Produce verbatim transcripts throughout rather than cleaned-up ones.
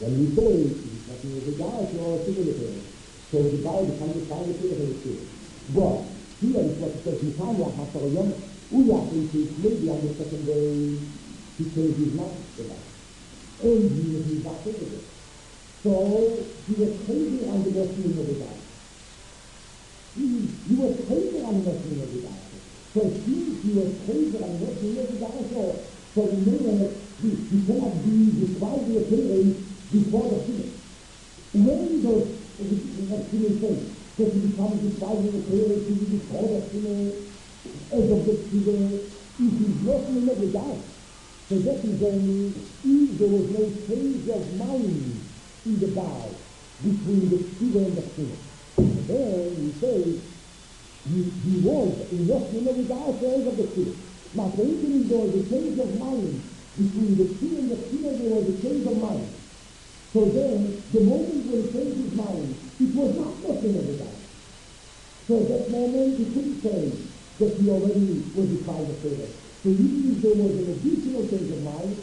When you say, it's not in the guy, it's all similar. So the guy becomes a kind of similar. But here is what it says, Nitanya Hasarayam, Uya thinks maybe on the second day he changed his mind to that. And he was his activity. So he was crazy on the wrestling of the guy. He, he was crazy on the wrestling of the guy. So he, he was crazy on the wrestling of the guy. So, so he knew that he, he cannot be described the appearance before the finish. When does the finish say? That he becomes described the appearance before the finish, as of the finish, if he's wrestling of the guy. So that is only if there was no change of mind in the bow between the Tziva and the Tziva. And then we say he, he was in wrestling of the guy as of the Tziva. Now, for instance, there was a change of mind between the Tziva and the Tziva, there was a change of mind. So then, the moment when he changed his mind, it was not wrestling of the guy. So at that moment, he couldn't say that he already was defied of Tziva. So usually there was an additional change of mind.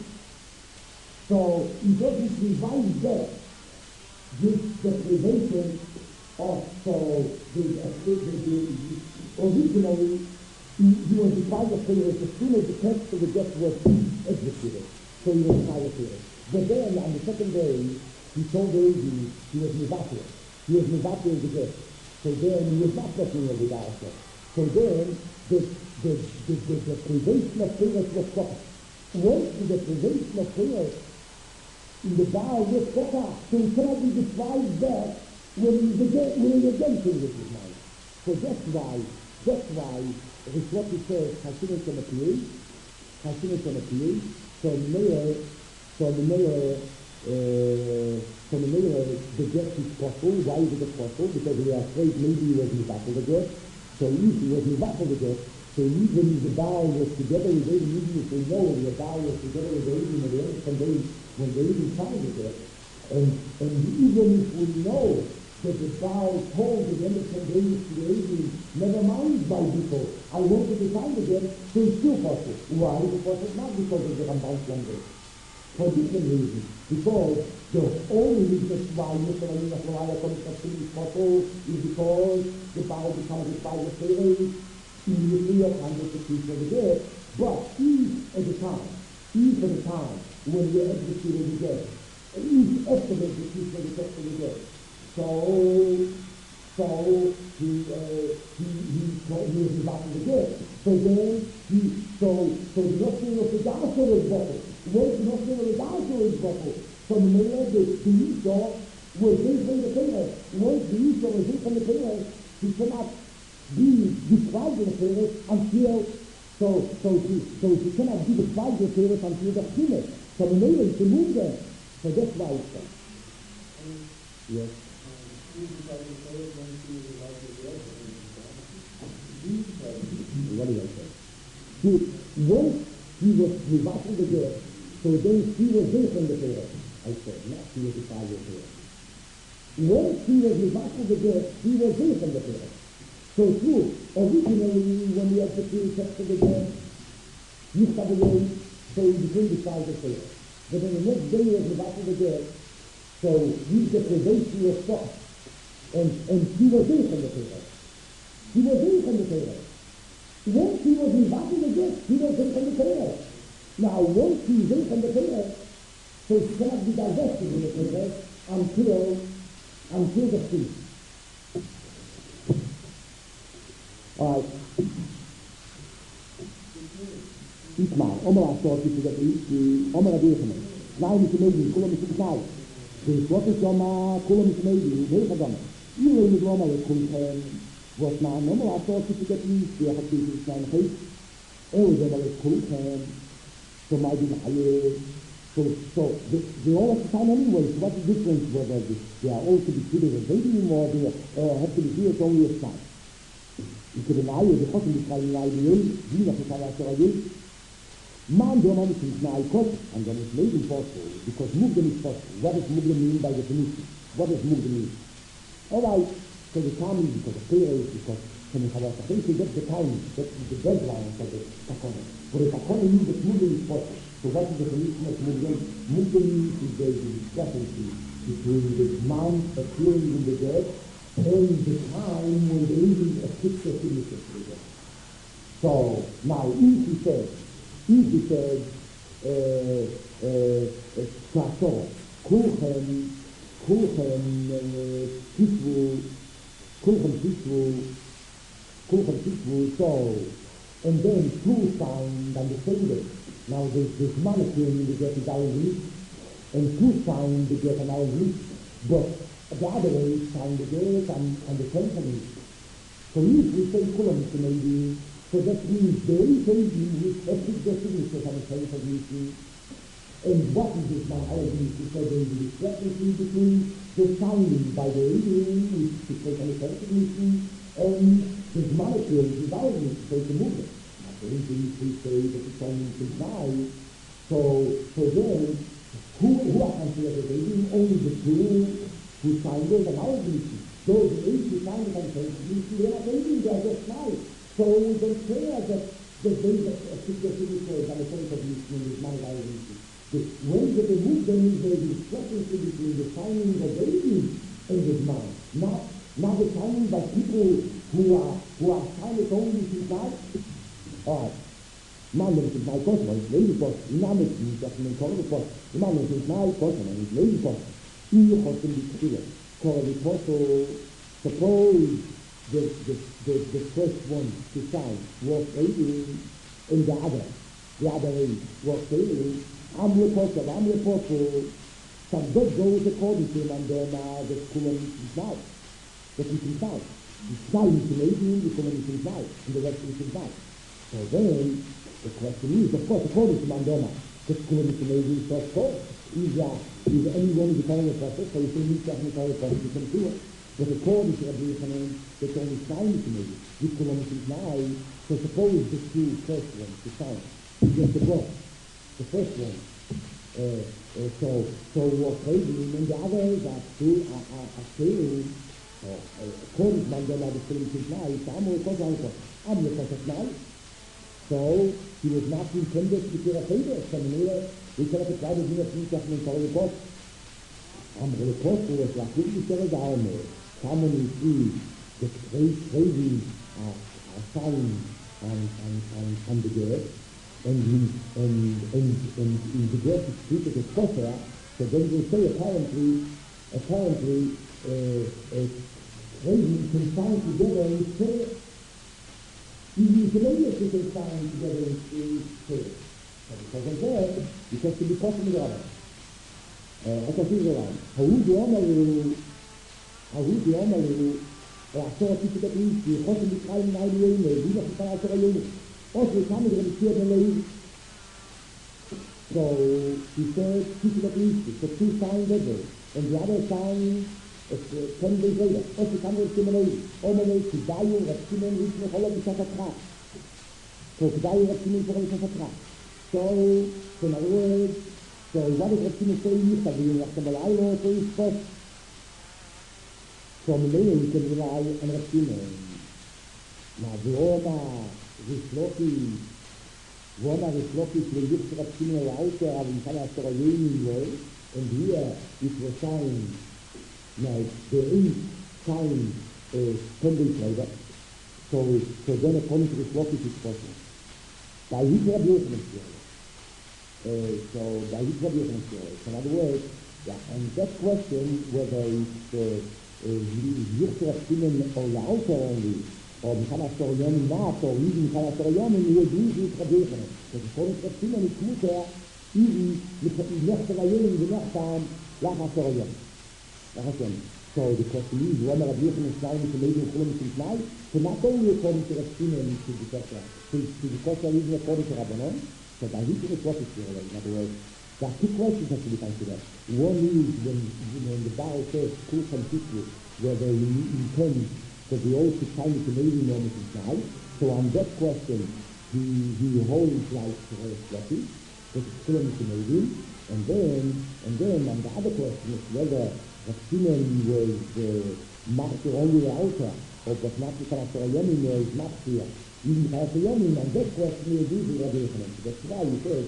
So he doesn't revise that this deprivation of so the, the, the, the originally he, he was defied of Tziva as soon as the text of the death was executed. So he was defied of Tziva. But then on the second day he told the Rebbe he was Mivatir. He was Mivatir of the death. So then he was not wrestling of the Da'aseh. So then the The, the, the, the privation of Torah was proper. Once the deprivation of Torah in the Baal was proper, so he cannot be described that when he again, when he again changes his mind. So that's why, that's why, it's what he says, Hashim can appear, Hashim can appear, so Meir, so the Meir, uh, so the Meir, the death is possible. Why is it possible? Because we are afraid maybe he was Mivatel the death. So if he was Mivatel the death, so even if the Baal was together with David, even if we know the Baal was together with David at the end of some days when David found it, and, and even if we know that the Baal told the end of some days to David, never mind by people, I wanted to find it again, so it's still possible. Why? Because it's not because of the Ramban's younger. For different reasons. Because the only reason why Yisrael is possible is because the Baal becomes a fire of Torah, immediately upon the execution of the dead, but each at the time, each at the time when we executed the dead, each after the execution of the text of the dead. So, so he uh, he he told me he was back in the dead. So then he so so the nothing of the Da'aseh was bottled. Once the nothing of the Da'aseh was bottled, so the man the the Yisrael was in from the Torah. Once the Yisrael was in from the Torah, he cannot be described in the Torah until so so he so he cannot be described in the Torah until the finish. So the name is to move there. So that's why it's done. Yes. What do you say? See, once he was Mivatel the death, so then he was there from the Torah. I said, not he was defied of the Torah. Once he was Mivatel the death, he was there from the Torah. So true, originally when we executed the text of the death, you have a way, so he became defied of the Torah. But then the next day was Mivatel the death, so his deprivation was stopped. And, and he was there from the Torah. He was there from the Torah. Once he was Mivatel the death, he was there from the Torah. Now, once he is there from the Torah, so he cannot be divested in the Torah until, until the feast. All right. Ismail, Omer Asot, you forget the Omer Adiyachim. Now you can maybe, Kula Mishuktai. The Prophet Yoma, Kula Mishmaydi, Velchadam. You lay with Roma, let Kulchem. Was now, Omer Asot, you forget the They have to be Ismail Hayt. Oh, they were let Kulchem. So might be the So, so, they, they all have to sign anyway. So what's the difference whether they, they are all to be treated as baby or they uh, have to be treated only as time? Ich habe eine Eier, die Hoffnung ist keine Eier, die nach der Eier, man, der Mann ist nicht mehr Eikot, and then it's made impossible, because Mugdem is possible. What does Mugdem mean by definition? What does Mugdem mean? All right, so the time is because of prayer, because when you have a that's the time, that's the deadline for the Takone. For the Takone means that Mugdem is possible. So what is the definition of movement? Movement is the discrepancy between the mind appearing in the dead and the time when there is a picture significance to the dead. So now if he said, if he said, Plato, Kuchen, Kuchen, Pitwu, Kuchen Pitwu, Kuchen Pitwu, so, and then two sound and the same day. Now there's this molecule in the get is English, and two sound the get an English, but the other way sound the get and, and the company. So if we say Kuchen maybe, so that means there is a with every definition of the same. And what is this now? Our ability so there is a discrepancy between the sounding by the reading, which is the definition, and this molecule, which is our ability to take the movement. For instance, we say that the sounding is now. So, so then, who, who are considered as reading? Only the two who sounded and our ability. Those eight who sounded and definition, they are reading, they are just now. So we don't care that the base of a significant and a point of view is not identity. When they remove them, there is a discrepancy between the signing of the reading and the mind. Not, not the signing by people who are who are silent only inside. Alright. Man, das ist mein Kosmos, ich lebe Post, ich nehme es nicht, dass man Korre Post, ich meine, das ist mein Kosmos, ich lebe Post. Ich habe die Kriege. Korre Post, suppose The, the, the, the first one to sign was reading in the other. The other was reading. I'm reporter, I'm reporter. Some good goes according to him and then uh, the school is now. The people is now. It's now into reading, the community is now, and the rest is now. So then, the question is, of course, according to Mandela, the school is reading first course. Is, uh, is anyone becoming a process? So if you need to have a process, you can do it. But according to Rabbi Yochanan, there's only sign to make it. This kilometer is now, so suppose the two first ones, the sign, just the book, the first one. Uh, uh, so, so what crazy, and the other, that two are, are, are saying, so, uh, according to Mandela, the kilometer is now, it's Amor Kosanko, Amor Kosanko, so he was not intended to be a favor, so we cannot try to do a thing that means all the book. Amor Kosanko was like, we can tell us our name. Someone you see the crazy uh, uh, sign on, on, on, on the girl, and in, and, and, and in the girl is treated as kosher, so then they say apparently, apparently, uh, uh, crazy can sign together in prayer. Even the ladies can sign together in prayer. So because of that, it has to be possible to other. I can see the line. How would you honor ההוא דיום עלינו, לעשור עתיד את הפריס, ויכול שמקרא למנהל יוינו, וילה חסר עשר היוינו, או שכמה זה מציע בין לאיז. So, he said, keep the police, the two signs ever, and the other sign, it's uh, ten days later, או שכמה זה מציע בין לאיז, או מלא, כדאיו רצימן ריצנו חולה בשעת התרח. So, כדאיו רצימן חולה בשעת התרח. So, so in other words, so what is רצימן say, נכתבים, עכשיו בלילה, so is first. So Milena, we can rely on Ratzinen. Now, the Roma, Rishloki, Roma, Rishloki, the Yitzhak Ratzinen are out there, and Kala Sorayeni way, and here it was signed, now, there is signed uh, ten days later, so, so then according to Rishloki, it's possible. By Yitzhak Ratzinen, uh, so by Yitzhak Ratzinen, so in other words, yeah, and that question, whether it's uh, Yitzhak Ratzinen or Lauter only, or Mikhail Astorayoni not, or even Mikhail Astorayoni, we agree with Rabbi Yochanan. Because according to Ratzinen, it's mutter, even Lech Sarayoni, the Lech Tam, Lech Astorayoni. So the question is, whether Rabbi Yochanan is now to make a Chulam Simplai, so not only according to Ratzinen, to the Kosher, to the Kosher even according to Rabbanon, so by Yitzhak is what is here, in other words, there are two questions that have to be considered. One is when, when the Baal says, Kulchan Tikvu, where they intend that the oath is kind of Canadian moment is now. So on that question, he, he holds like Floppy, that it's still Canadian. And then, and then on the other question is whether Ratzinen was uh, Master only the outer, or but not the Kalasorayomin was Master, even Kalasorayomin, and that question is usually Rabbi Yochanan. That's why he says,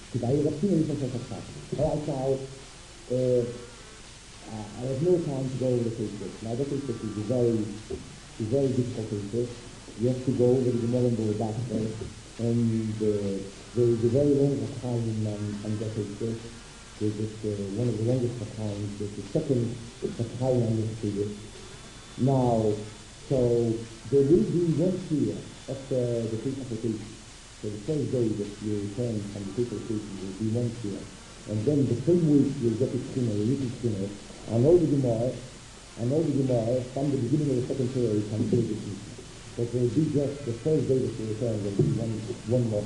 Because I have seen anything from such All right, now, uh, I have no time to go over the cases. Now, the case is a very, a very difficult case. You have to go over the Gemara and go back there. And uh, there is a very long time on, on that case. There's just, uh, one of the longest times. There's the second time on this case. Now, so there will be one year after the case application. So the first day that you return from the case application will be one year. And then the same week you'll get a skinner, a little skinner. I know the Gemara, I know the Gemara, from the beginning of the second period you can do this. But it will be just the first day that you return will be one, one more.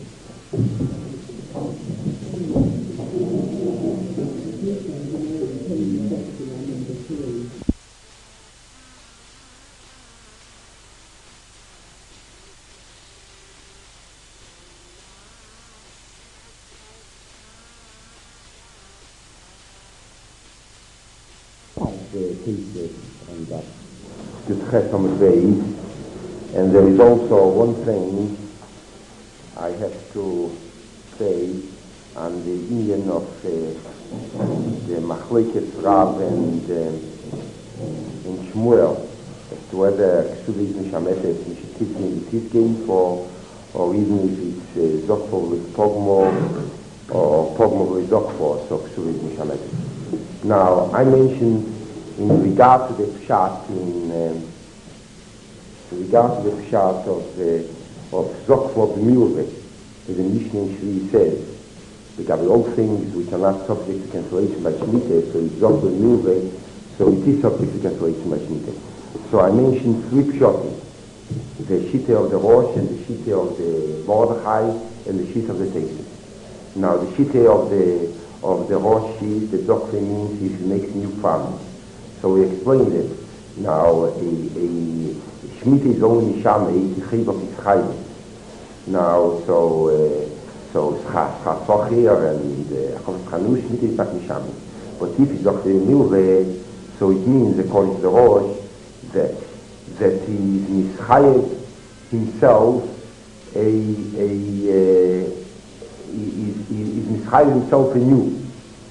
And that Yudchet Amud Beis, and there is also one thing I have to say on the union of uh, the Machlekes Rav and uh, in Shmuel, as to whether Ksuvi is Mishametes, Mishakitzin is his game for, or even if it's Zokfor with Pogmo, or Pogmo with Zokfor, so Ksuvi is Mishametes. Now, I mentioned in regard to the pshat, in, um, in regard to the pshat of uh, of Zokvod Milve, as the Mishnah in Shri says, regarding all things which are not subject to cancellation by Shemitah, so it's Zokvod Milve, so it is subject to cancellation by Shemitah. So I mentioned three pshatim, the Shita of the Rosh, and the Shita of the Mordechai, and the Shita of the Tesis. Now the Shita of the of the Rosh is the Zokvod means if he makes new farms. So we explained it. Now, a, a Shemitah is only Mishameh, the Chiv of Yitzchayim. Now, so, uh, so, Schasochir and Chavis Chanu, Shemitah is not Mishameh. But if it's of the Milveh, so it means, according to the Rosh, that, that he is Mischayev himself, a, a, uh, he is Mischayev himself anew.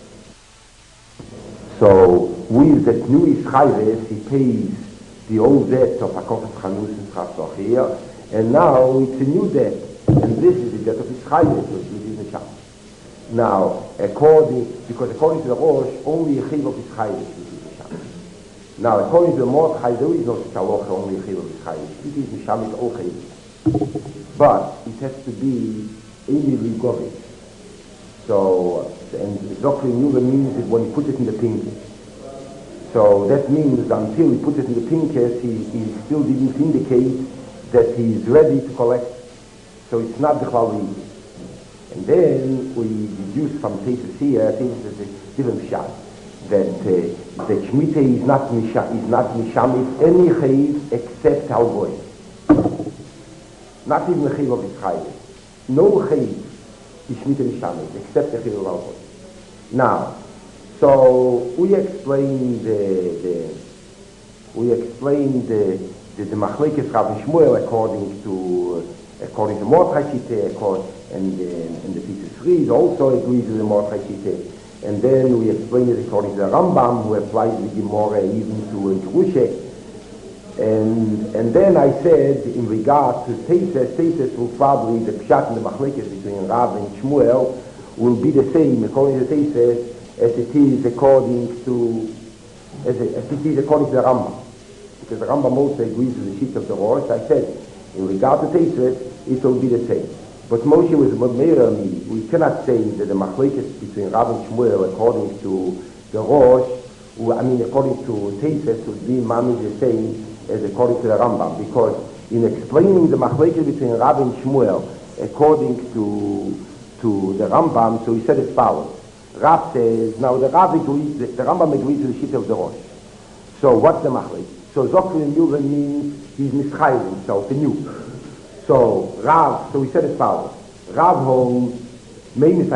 So, with that new Yischayev, he pays the old debt of Hakofet Chanus and Chasochir, and now it's a new debt, and this is the debt of Yischayev, which is Neshama. Now, according, because according to the Rosh, only a Chiv of Yischayev is Neshama. Now, according to the Mordechai, there is no Shaloch, only a Chiv of Yischayev. It is Neshama, it's all Chiv. But it has to be Amy Ligovich. So, and Zokri Nuva means that when he puts it in the pinky. So that means until he puts it in the pinkers, he, he still didn't indicate that he is ready to collect. So it's not the Chalvi. And then we deduce from Tesis here, Tesis is a different shot, that uh, that Shemitah is not Misha, is not Mishamit any Chayiv except Halvoy. Not even the Chayiv of his Chayiv. No Chayiv is Shemitah Mishamit except the Chayiv of Halvoy. Now, so we explained the, the we explained the the, the Machlekes Rav Shmuel according to uh, according to Mordechai Shita, and uh, and the Tesis Reed also agrees with the Mordechai Shita, and then we explained it according to the Rambam, who applies the Gemara even to Jerusha. And and then I said in regard to Tesis, Tesis will probably the pshat and the Machlekes between Rav and Shmuel will be the same according to Tesis as it is according to as, it, as it is according to the Rambam, because the Rambam also agrees with the sheet of the Rosh. I said in regard to Tesis it will be the same. But Moshe was Meir me. We cannot say that the Machlekes between Rav and Shmuel according to the Rosh, I mean according to Tesis, would be mamish the same as according to the Rambam, because in explaining the Machlekes between Rav and Shmuel according to to the Rambam, so he said as follows. Rav says, now the Rav agrees, the, the Rambam agrees to the sheet of the Rosh. So what's the Machlekes? So Zokri and Yuvan means he's mischayev himself, anew. So Rav, so he said as follows. Rav holds, in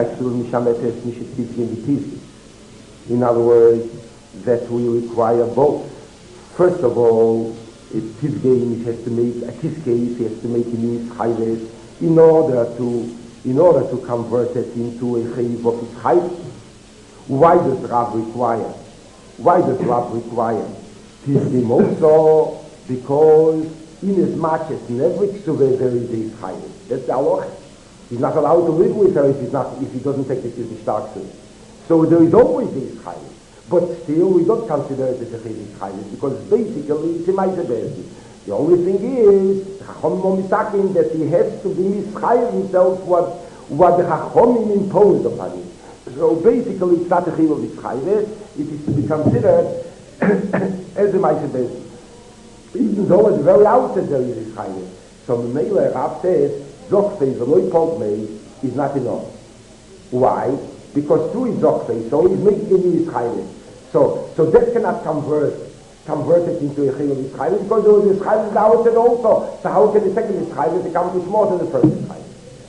other words, that we require both. First of all, it's his game, he has to make, a his case, he has to make him mischayev in order to in order to convert it into a Chayiv of Yitzchayim. Why does Rav require? Why does Rav require? Tisdim also because in as much as in every Ksuvah there is a Yitzchayim. That's the halacha. He's not allowed to live with her if he's not, if he doesn't take the Kiddush Starkson. So there is always a Yitzchayim. But still we don't consider it as a Yitzchayim because basically it's a Ma'aseh. The only thing is, Chachomim Misakim, that he has to be Mischayim himself what, what the Chachomim imposed upon him. So basically it's not a Chiv of Mischayim, it is to be considered as a Ma'aseh. Even though at the very outset there is Mischayim. So Meila Rav says, Zokfei Veloi Pogmei is not enough. Why? Because through his Zokfei, so he's making it Mischayim. So, so that cannot convert convert it into a Chiyuv Yitzchayim because there was a Yitzchayim in the outset also. So how can the second Yitzchayim accomplish more than the first Yitzchayim?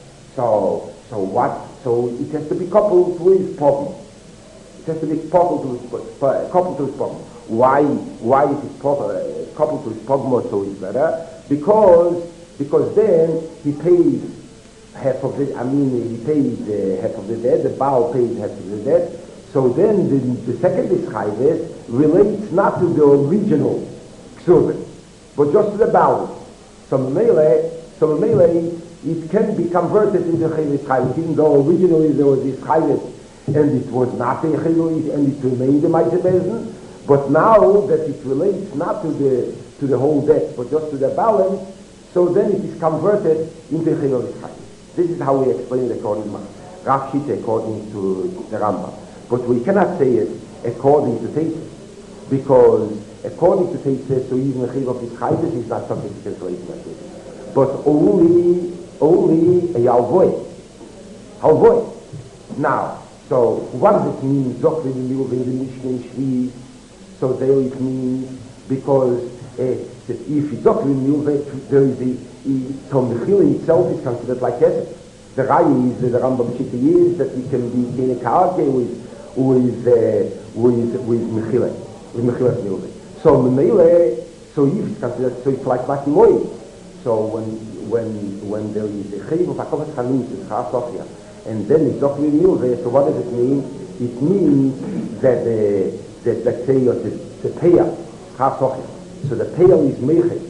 So, so what? So it has to be coupled to his problem. It has to be coupled to his coupled to his problem. Why? Why is it uh, coupled to his problem so it's better? Because because then he pays half of the. I mean, he pays uh, half of the debt. The Baal pays half of the debt. So then the, the second Yitzchayim relates not to the original Ksuvah, but just to the balance. So Mele, so Mele, it can be converted into Chiyuv Yitzchayim, even though originally there was Yitzchayim and it was not a Chiyuv and it remained a Ma'aseh Beis. But now that it relates not to the to the whole debt, but just to the balance, so then it is converted into Chiyuv Yitzchayim. This is how we explain it according to Rav Shita, according to the Rambam. But we cannot say it according to Teisus, because according to Teisus, so even a Chiv of Yitzchayim is not something to translate in that. But only, only a Halvoy. Halvoy. Now, so what does it mean, Zok in the middle in the Mishnah in Shvi? So there it means, because uh, that if it's Zok in the middle, there is a, so Mechila itself is considered like Kesef. The Rai is, the Rambam Shita is, that we can be in a Karke with with uh, with with Mechila, with Mechilas Milveh. So Memele, so if it's considered, so it's like Matimoy. So when when when there is a Chiv of Hakovat Chanus, it's Chaf Sochia, and then it's Zokri Milveh. So what does it mean? It means that the that let's say the the Peyal Chaf Sochia. So the Peyal is Mechel.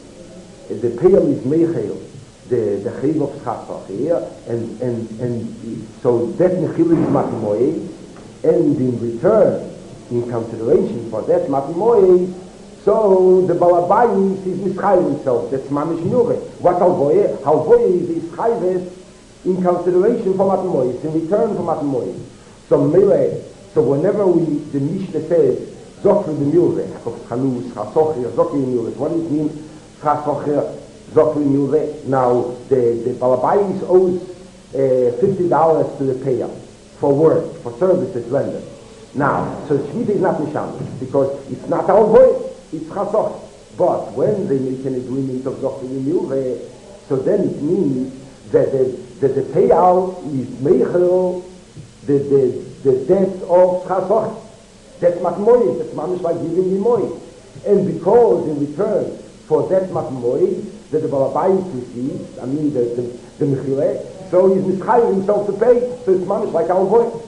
The Peyal is Mechel. The the Chiv of Chaf Sochia, and and and so that Mechila is Matimoy. And in return, in consideration for that Matimoy, so the Balabayis is Mischayim himself. That's Mamish Milveh. What Halvoye? Halvoye is Mischayim in consideration for Matimoy. It's in return for Matimoy. So Mele, so whenever we, the Mishnah says, Zokri the Milveh, Chanus, Chasocher, Zokri the Milveh, what does it mean? Chasocher, Zokri Milveh. Now, the, the Balabayis owes uh, fifty dollars to the payer for work, for services rendered. Now, so Shmita is not Misham, because it's not our voice, it's Chasoch. But when they make an agreement of Zochri Milveh, so then it means that the, that the payout is Meichel, the, the, the debt of Chasoch. That's Matmoy, that's Mamish like giving me Moy. And because in return for that Matmoy, that the Balabayis receives, I mean the, the, the Mechileh, so he's mischayim himself to pay, so it's mamish like our voice.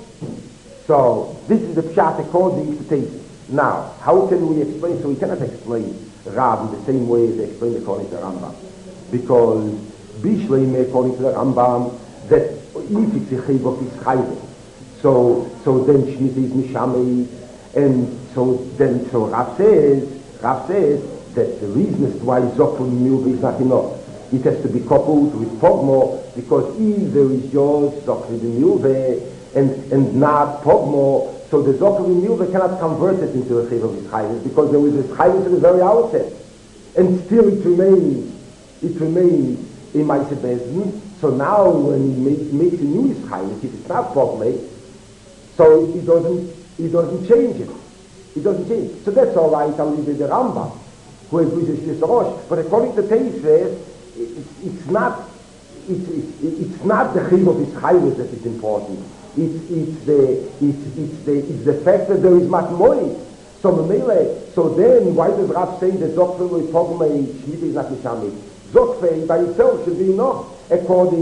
So this is the pshat according to Teisus. Now, how can we explain? So we cannot explain Rav in the same way as they explain according to the Rambam, because Bishleim according to the Rambam that if it's a chiv of Yitzchayim, so so then Shmita is mishamei, and so then so Rav says Rav says that the reason is why Zokun Milveh is not enough. It has to be coupled with Pogmo, because if there is just Zokri Milveh and and not Pogmo, so the Zokri Milveh cannot convert it into a Chiv of Yitzchayim, because there was a Yitzchayim at the very outset, and still it remains it remains in Ma'aseh Beis. So now when he make, makes a new Yitzchayim, if it's not Pogmo, so he doesn't he doesn't change it. He doesn't change it. So that's all right. I'll leave it the Rambam, who agrees with Rosh. But according to Teisus, It's, it's not it's, it's, it's not the chiv of Yitzchayim that is important. It's it's the it's it's the it's the fact that there is matmoy. So Memele, so then why does Rav say that Zokfei Pogmei Shmita is not Mishami? Zokfei by itself should be enough according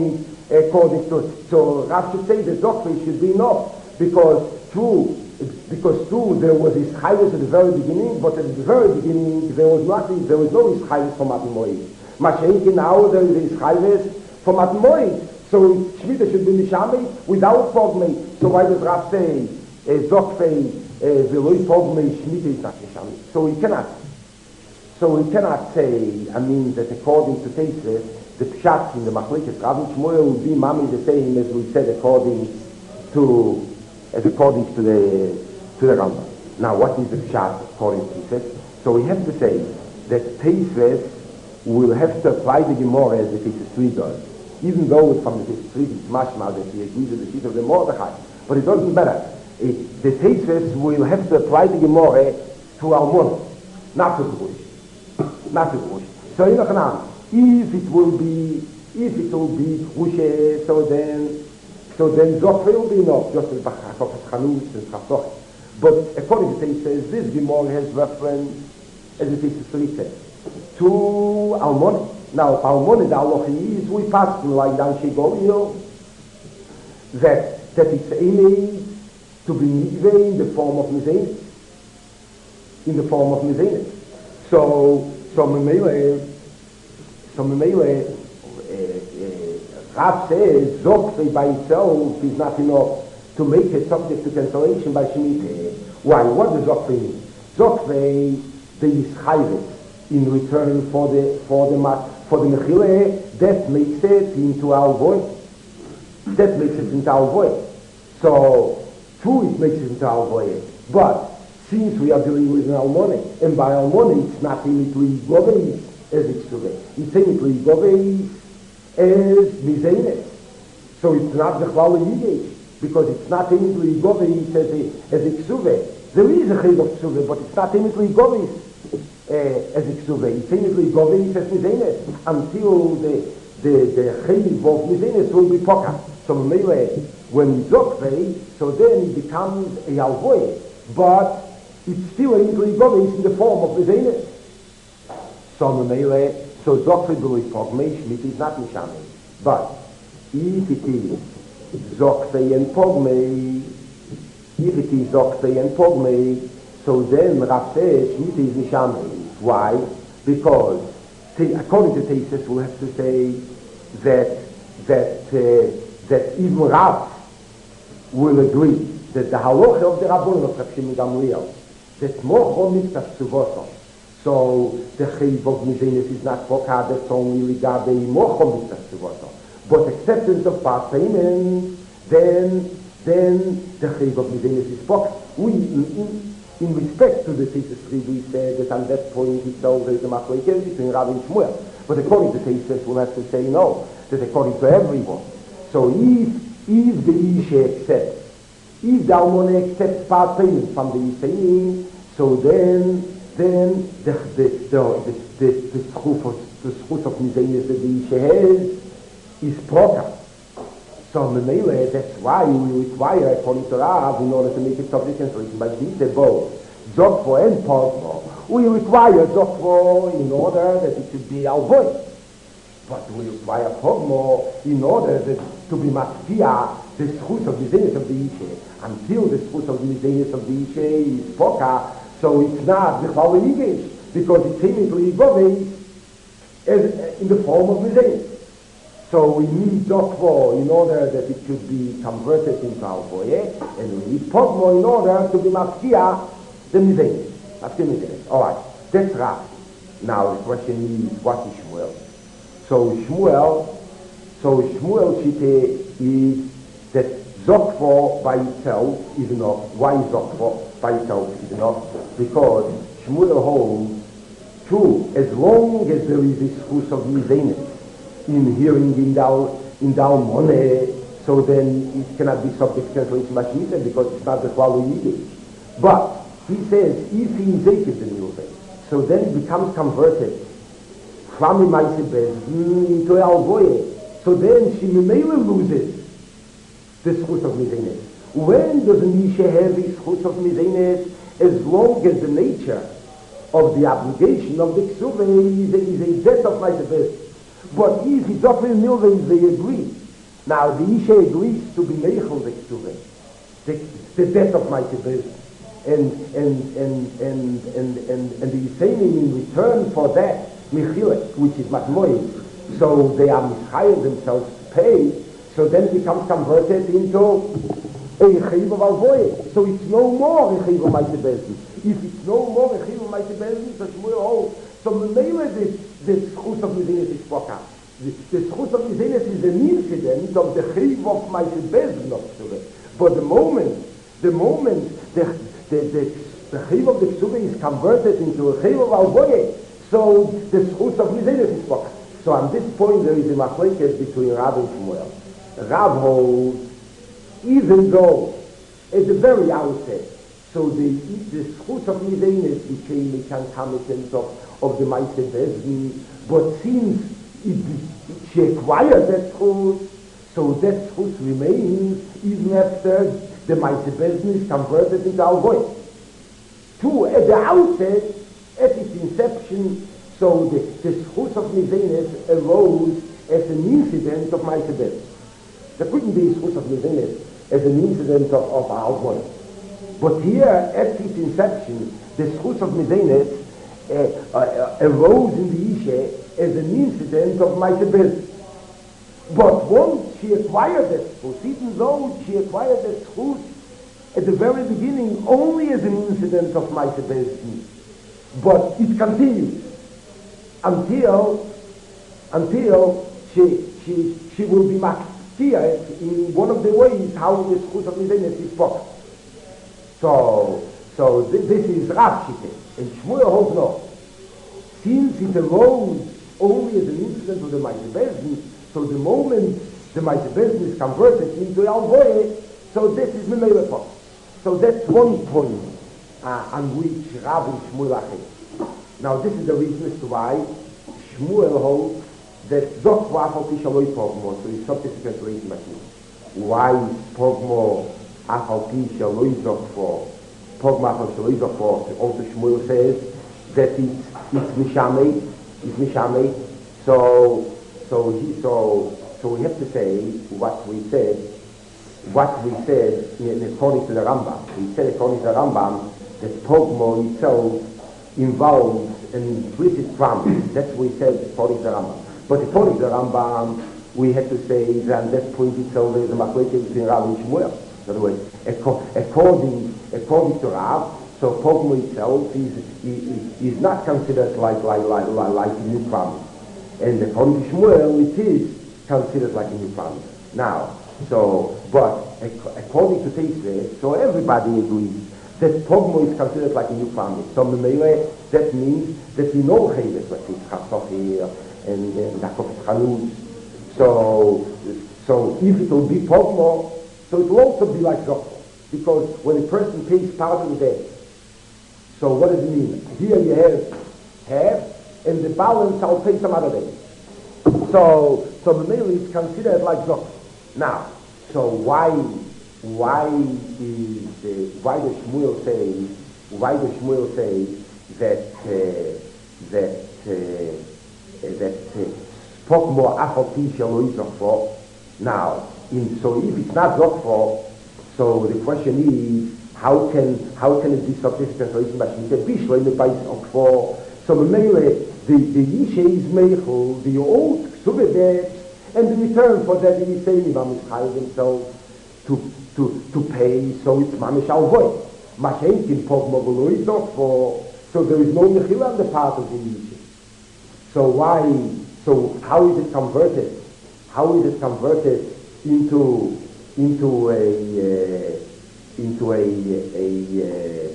according to, so Rav should say the Zokfei should be enough, because true, because true there was Ischayus at the very beginning, but at the very beginning there was nothing, there was no Ischayus for Matan Moed. Mashenki now there is Ischayus for Matan Moed. So Shemitah should be Mishamei without Pogmei. So why does Rav say Zokfei Veloi Pogmei Shemitah is not Mishamei? So we cannot. So we cannot say, I mean, that according to Teisves, the Pshat in the Machlekes Rav and Shmuel will be Mami the same as we said according to, as according to the to the Rambam. Now, what is the Pshat according to Teisves? So we have to say that Teisves will have to apply the Gemara as the Teisves three does, even though from the Teisves three it's mashma that he agrees with the sheet of the Mordechai, but it doesn't matter. It, the Teisves will have to apply the Gemara to Almon, not to the Bush. Not to push. So you know, if it will be, if it will be pushe, so then, so then Zokfei will be enough, just as Bachafos Chanus and Chafsoch. But according to it says, this Gemara has reference, as it is three says, to Almon. Now, Almon, the Alochi is, we pass to like down Shegolio, that, that it's aiming to be mikveh in the form of Mizanis. In the form of Mizanis. So, So Memele, so Memele, Rav says Zokfei by itself is not enough to make it subject to cancellation by Shemitah. Why? What does Zokfei mean? Zokfei, the Yischayvet in return for the for the for the Mechile, that makes it into our voice. That makes it into our voice. So, true, it makes it into our voice, but since we are dealing with an Almone, and by Almone it's not immediately Goveis as it's today. It's immediately Goveis as Mizenes. So it's not the Chval Yigesh, because it's not immediately Goveis as, as Iksuve. There is a Chayv of Ksuve, but it's not immediately Goveis uh, as Iksuve. It's immediately Goveis as Mizenes, until the, the, the Chayv of Mizenes will be Poka. So when Zokfei, so then it becomes a Alvoye, but it's still a Yidli Govis in the form of the Zeynep. So Memele, so Zokfei B'loi Pogmei, Shemitah is not Mishamei. But if it is Zokfei and Pogmei, if it is Zokfei and Pogmei, so then Rav says Shemitah is Mishamei. Why? Because, according to Teisves, we'll have to say that, that, uh, that even Rav will agree that the halacha of the Rabbanon of Rav Shimon Gamliel, that mocho miktas tzuvoso. So the chayv of mizenes is not poka, that's only regarding mocho miktas tzuvoso. But acceptance of part payment, then then the chayv of mizenes is poka. We, in, in respect to the Teisves three, we said that on that point itself there is a machlekes between Rav and Shmuel. But according to Teisves, we'll have to say no, that according to everyone. So if if the Isha accepts, if the Almone accepts part payment from the Yisayim, so then, then the the the the the schuf of the schuf of Mizenes that the Isha has is proper. So Memele, that's why we require, according to Rav, in order to make it subject to cancellation, but these are both Zokfo and Pogmo. We require Zokfo in order that it should be Alvoy. But we require Pogmo in order that, to be Matfia, the schus of Mizenes of the Isha. Until the schus of Mizenes of the Isha is Poka, so it's not the Chval Yigesh, because it's immediately Goveis in the form of Mizenes. So we need Zokfo in order that it should be converted into Alvoye, and we need Pogmo in order to be Matfia, the Mizenes. Matfia Mizenes. Alright, that's right. Now the question is, what is Shmuel? So Shmuel, so Shmuel Shite is that Zokfo by itself is enough. Why Zokfo by itself is enough? Because Shmuel holds true, as long as there is this schus of Mizenes in hearing in Dal in Dal Mone, so then it cannot be subject to cancellation by Shemitah because it's not the Chval Yigesh. But he says if he is Zakev the Milveh, so then it becomes converted from a Maisebez into a Alvoye. So then she may loses the schus of Mizenes. When does an Isha have the schus of Mizenes? As long as the nature of the obligation of the Ksuve is a, is a debt of Maisebez. But if it's offered Milveh, they agree Now, the Isha agrees to be Meichel the Ksuvah, the, the death of my Tibet. And, and, and, and, and, and, and the Yisraelim in return for that, Mechilek, which is Matmoy, so they are Mischayel themselves to pay, so then it becomes converted into a Yechiv of Alvoye. So it's no more Yechiv of Maite Bezin. If it's no more Yechiv of Maite Bezin, so Shmuel holds, so Memele the, the Schus of Mizenes is spoken. The, the Schus of Mizenes is an incident of the Yechiv of Maite Bezin of Ksuvah. But the moment, the moment the, the, the, the Yechiv of the Ksuvah is converted into a Yechiv of Alvoye, so the Schus of Mizenes is spoken. So on this point there is a machlekes between Rav and Shmuel. Rav holds, even though at the very outset, so the the schus of Mizenes became a concomitant of, of the Maite Bezin, but since it, it, she acquired that schus, so that schus remains even after the Maite Bezin is converted into Alvoy. Two, at the outset, at its inception, so the, the schus of Mizenes arose as an incident of Maite Bezin. There couldn't be a schus of Mizenes as an incident of, of Alvoy. But here, at its inception, the schus of Mizenes uh, uh, arose in the Isha as an incident of Maite Bezin. But once she acquired that schus, even though she acquired that schus at the very beginning only as an incident of Maite Bezin, but it continues until until she she she will be maktiya in one of the ways how the schus of Mizenes is spoken. So so th- this is Rav Shite, and Shmuel holds no. Since it arose only as an incident of the Maite Bezin, so the moment the Maite Bezin is converted into Alvoye, so this is Memele Pos. So that's one point uh, on which Rav and Shmuel are. Now this is the reason as to why Shmuel holds that Zok Wafal Pishaloi Pogmo, so he's subject to translation machine. Why is Pogmo Afal Pishaloi Zok for? Pogmo Afal Pishaloi Zok for, also Shmuel says that it's, it's Mishameh, it's Mishameh, so, so he, so, so we have to say what we said, what we said in, according to the Rambam. We said according to the Rambam that Pogmo itself involves an implicit promise. That's what we said according to the Rambam. But according to the Rambam, we had to say that on that point itself there is a machlekes between Rav and Shmuel. In other words, according, according to Rav, so Pogmo itself is, is, is not considered like, like, like, like, like a new promise. And according to Shmuel, it is considered like a new promise. Now, so, but according to Teisve, so everybody agrees that Pogmo is considered like a new promise. So Memele, that means that in all Cheves, like it's Chasof and Nakov Chanuz, so, so if it will be Pogmo, so it will also be like Zok. Because when a person pays part of the debt, so what does it mean? Here you have half, and the balance I'll pay some other day. So, so Memele is considered like Zok. Now, so why, why is the, why does Shmuel say, why does Shmuel say that uh, that uh, that Pogmo Afal Pishaloi Zok for? Now, in, so if it's not Zok for, so the question is, how can how can it be subject to translation? But she said, Bishloi Zok for. So Memele, the the Yishe is Meichel, the old Ksuvah, and in return for that, he say, Mamish Chayv himself to to to pay, so it's Mamish Alvoy. Mashenkin Pogmo V'loi Zok for, so there is no Mechila on the part of the Yishe. So why? So how is it converted? How is it converted into into a uh, into a a, a,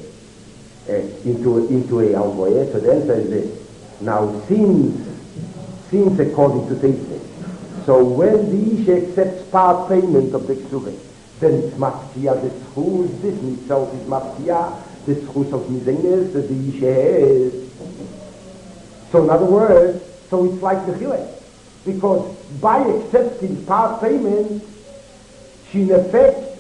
a into into a Alvoy? So the answer is this. Now, since since according to Teisve, so when the Isha accepts part payment of the Ksuvah, then it's Maftia, the schus, this in itself is Maftia, the schus of Mizenes that the Isha has. So in other words, so it's like the Chilek, because by accepting part payment, she in effect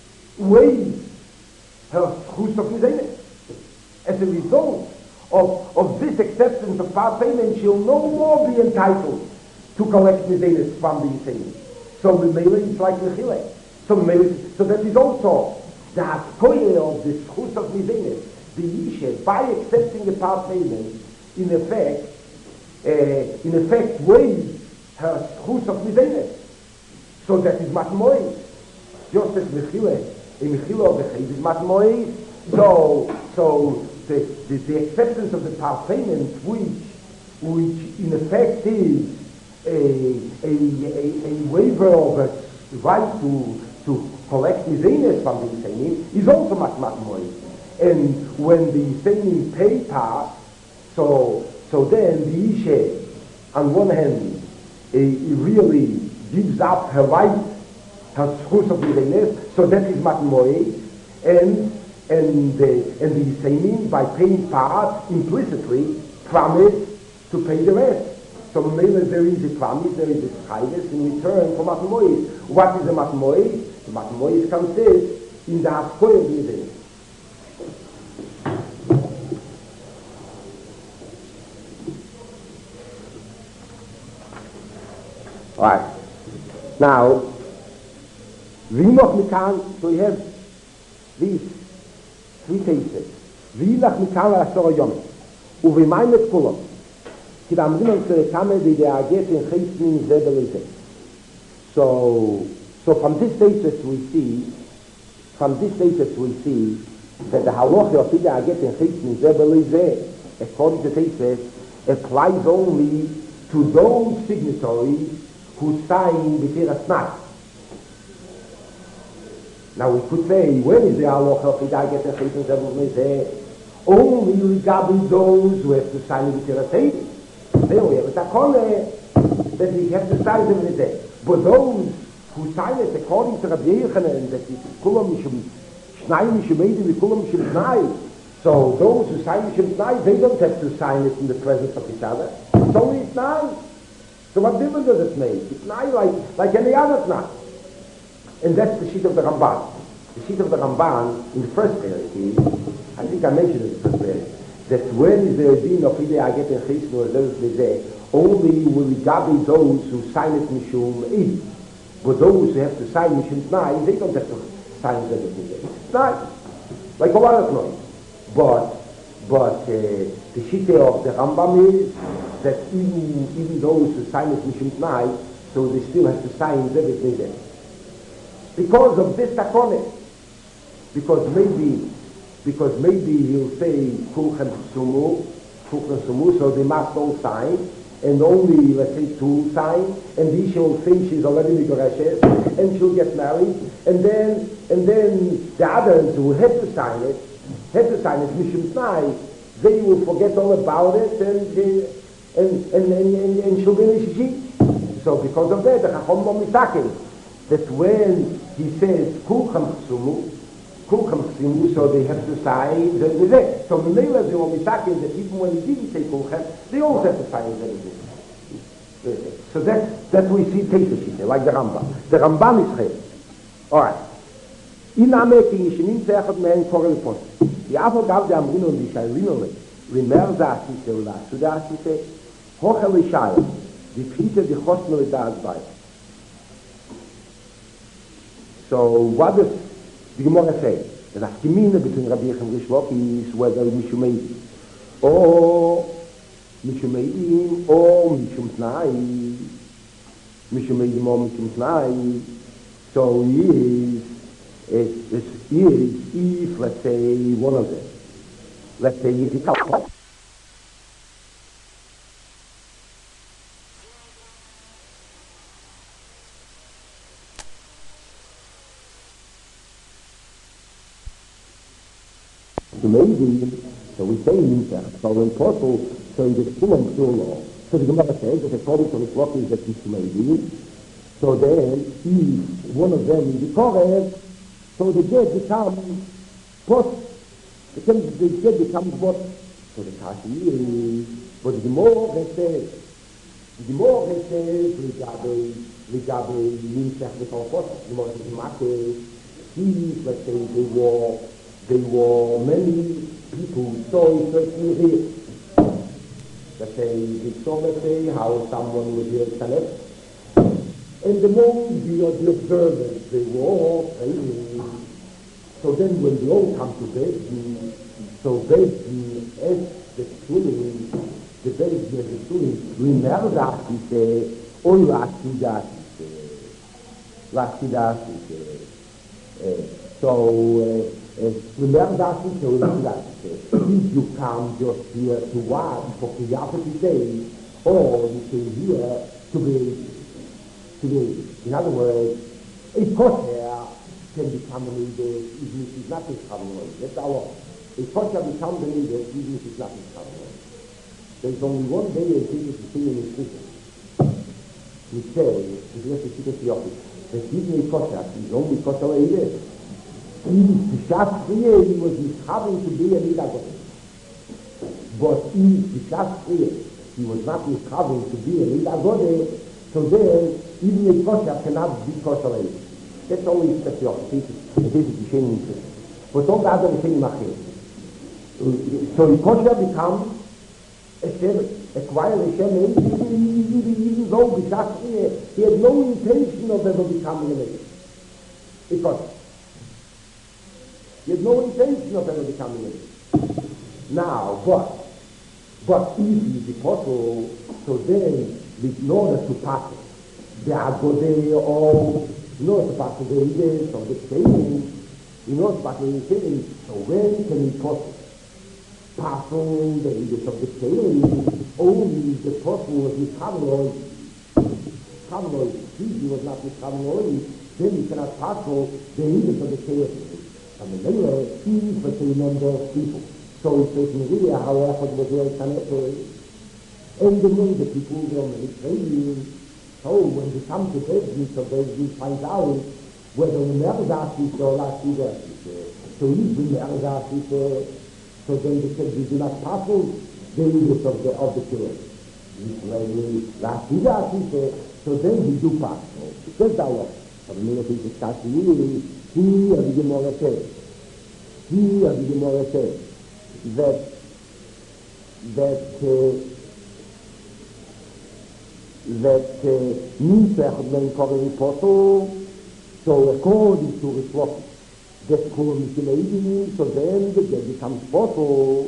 waives her schus of Mizenes. As a result of, of this acceptance of part payment, she'll no more be entitled to collect Mizenes from the Yisraelim. So Mimele is like Mechile. So Mimele, so that is also the Haskoye of the Schus of Mizenes. The Yishe, by accepting a part payment, in effect, uh, in effect waives her Schus of Mizenes. So that is Matmois. Just as Mechile, a Mechile of the Chayv is Matmois. So, so the, the, the acceptance of the part payment, which, which in effect is a, a, a, a waiver of a right to, to collect Mizenes from the Yisainim, is also Matmois. And when the Yisainim pay part, so, so then the Ishe, on one hand, uh, really gives up her right, her schus of Mizenes, so that is Matmois, and and the and the Yisainim, by paying part, implicitly promise to pay the rest. So maybe there is a promise, there is a chayvus in return for Matmois. What is a Matmois? The Matmois consists in the Haskoy of Mizenes. Right. Now, we noch mikan, so we have these three cases. We noch mikan la shor yom. U we meinet kulam. Ki da amrim zu kame de der aget in geisnin zebelise. So, so from this basis we see, from this basis we see that the halacha of the aget in geisnin zebelise, according to cases, applies only to those signatories who sign B'tiras Snai. Now we could say, when is the halacha of Hidaget and Chaytin Zebul? Only regarding those who have to sign B'tiras Snai. Then we have a takone that we have to sign them in the But those who sign it according to Rabbi Yochanan, that is Kulam Mishum Shnai Mishum Eidi Kulam Mishum Snai. So those who sign Mishum Snai, they don't have to sign it in the presence of each other. It's only Snai. So what difference does it make? It's not like, like any other snap. And that's the sheet of the Ramban. The sheet of the Ramban, in the first period, is, I think I mentioned it in the first period, that when is there a din of Ide Aget and Chesnu or Zerus only will regard those who sign it Mishum Id. But those who have to sign Mishum Tnai, they don't have to sign Zerus Lizeh. It's not like a lot of noise. But, but uh, the sheet of the Rambam is that even, even those who sign it Mishum Tnai, so they still have to sign Zerus Lizeh. Because of this takone. Because maybe, because maybe he'll say Kulchem Sumu, Kulchem Sumu, so they must all sign, and only, let's say, two sign, and the Isha will think she's already Migoreshes, and she'll get married, and then, and then the others who have to sign it, have to sign it, Mishum Tnai, they will forget all about it, and, uh, and, and, and, and, and she'll be Nishijit. So because of that, the Chachom Mo Misakin, that when he says Kulchem Sumu, Kulchem Sumu, so they have to sign the Zeh. So Mimela they will be talking that even when he didn't say Kulchem, they also have to sign the Zeh. So that that we see Teisashite, like the Rambam. The Rambam is here. Alright. In Ameking Yishinim Zechot Mehen Korel Pon. The Afo Gav de Amrino and the Shairinole, Rimer Zasite, Ula Sudasite, Hochel Ishayim, the Peter the Chosmel Daz Bay. So what does the Gemara say? The Nafkimina between Rabbi Yechim and Rish Lakish is whether Mishumeidi or Mishumeidi or Mishum Tnai. Mishumeidi or Mishum Tnai. So is is is if, let's say, one of them, let's say Yizikal. So maybe, so we say Nimshach, so when possible, so in the Kulam Shul, so the Gemara says that according to the Flock is that it's maybe, so then if one of them is the Koreh, so the get becomes post, the get becomes what? So the Kashi is, but the Gemara says, the Gemara says, Rigabe, Rigabe, Nimshach, the Koreh, the Gemara says, Makeh, he, let's say, they were, There were many people who saw it certainly here. That they, they saw, let's say, how someone would hear Saleh. And among the, uh, the observers, they were all praying. So then when they all come to Bezdin, so Bezdin asked the student, the Bezdin and the student, remember that he said, or Laskidas, he said, Laskidas, he said. So, uh, remember that he said, Laskidas, he said, if you come just here to watch for curiosity day, or you came here to be, to be, in other words, a kosher can become a leader even if he's not becoming one. That's our, a kosher becomes a leader even if he's not becoming one. There's only one day in Jesus to see in his prison. He says, if you have to see the office, that he's a kosher, he's only kosher leader. He shot free, he was having to be a leader. But he shot free, he was not having to be a leader. So then, even a kosher cannot be kosher leader. That's only special. It is the same interest. But all the other things are here. So the kosher becomes a Shem, acquire a Shem, even though he had no intention of ever becoming a leader. Because he had no intention of ever becoming a leader. Now, but, but if the apostle, so then, in order to pass it, the Agode or in order to pass the ideas of the saying, in order to pass the saying, so when can he pass pass on the ideas of the saying? Only the person was with Kavaloy, Kavaloy, he was not with Kavaloy, then he cannot pass on the ideas of the saying. And the later, he but a number of people. So it says in Maria, how Echad was very connected. And the many people were many praying. So when we come to Bezdin, so Bezdin finds out whether the Merdas is or Laskidas is. So if the Merdas is, so then they said, we do not pass the English of the, of the children. If Laskidas is, so then we do pass. That's the law. So the minute we discuss really, here the Gemara says, here the Gemara says, that, that, uh, that Nisach ben Koren Poto, so according to Rishloki, that Koren Mishimei, so then the get becomes Poto.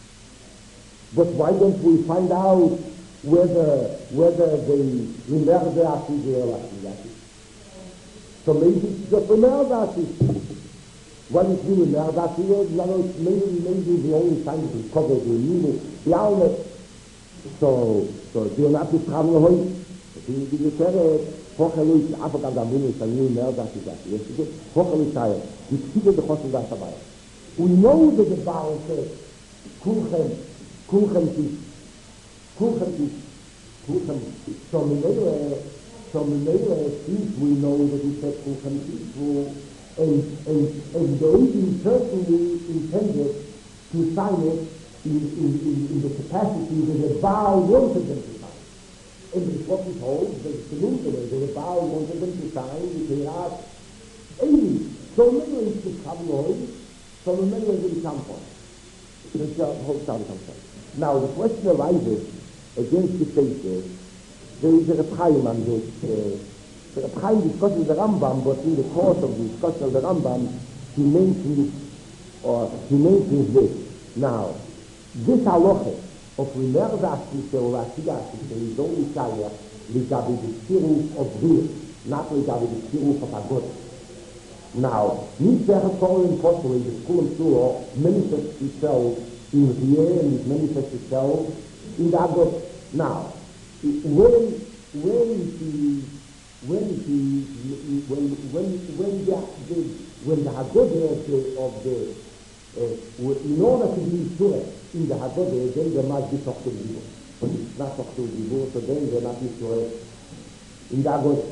But why don't we find out whether whether they remember the Asi or Asi? So maybe it's just remember the Asi. What is really remember the Asi? Maybe maybe the only time to cover the needle, the outlet. So, so they're not just having a hoy. If you do the terror, Hochelu, Africa, the moon is a new male that is that. Yes, Hochelu Shire, you see the cost of that about. We know that the Baal says, Kulchem, Kulchem is, Kulchem is, Kulchem is. So Menele, so Menele, since we know that he said Kulchem is, and, and, and the agent certainly intended to sign it In, in, in, in the capacity that the Baal wanted them to sign. And it's what we told, that the Luther, that the Baal wanted them to sign, that they are eighty. So many ways to come on, so many ways to come on. That's the whole time comes on. Now, the question arises against the faces. There is a Reb Chaim on this. Uh, the Reb Chaim discusses the Rambam, but in the course of the discussion of the Rambam, he mentions, or he mentions this. Now, this halacha of Rimerdas or Laskidas is only shayach regarding the tziruf of Bria, not regarding the tziruf of Agod. Now, Nisach Koren Poto in the school of Surah manifests itself in Ria and it manifests itself in the Agod. Now, when when he when he when when when the when the Agod of the of the uh, in order to be sure in the Haggadah, then there must be talk to the Dibur. But it's not talk to the Dibur, so then there must be sure in the Haggadah.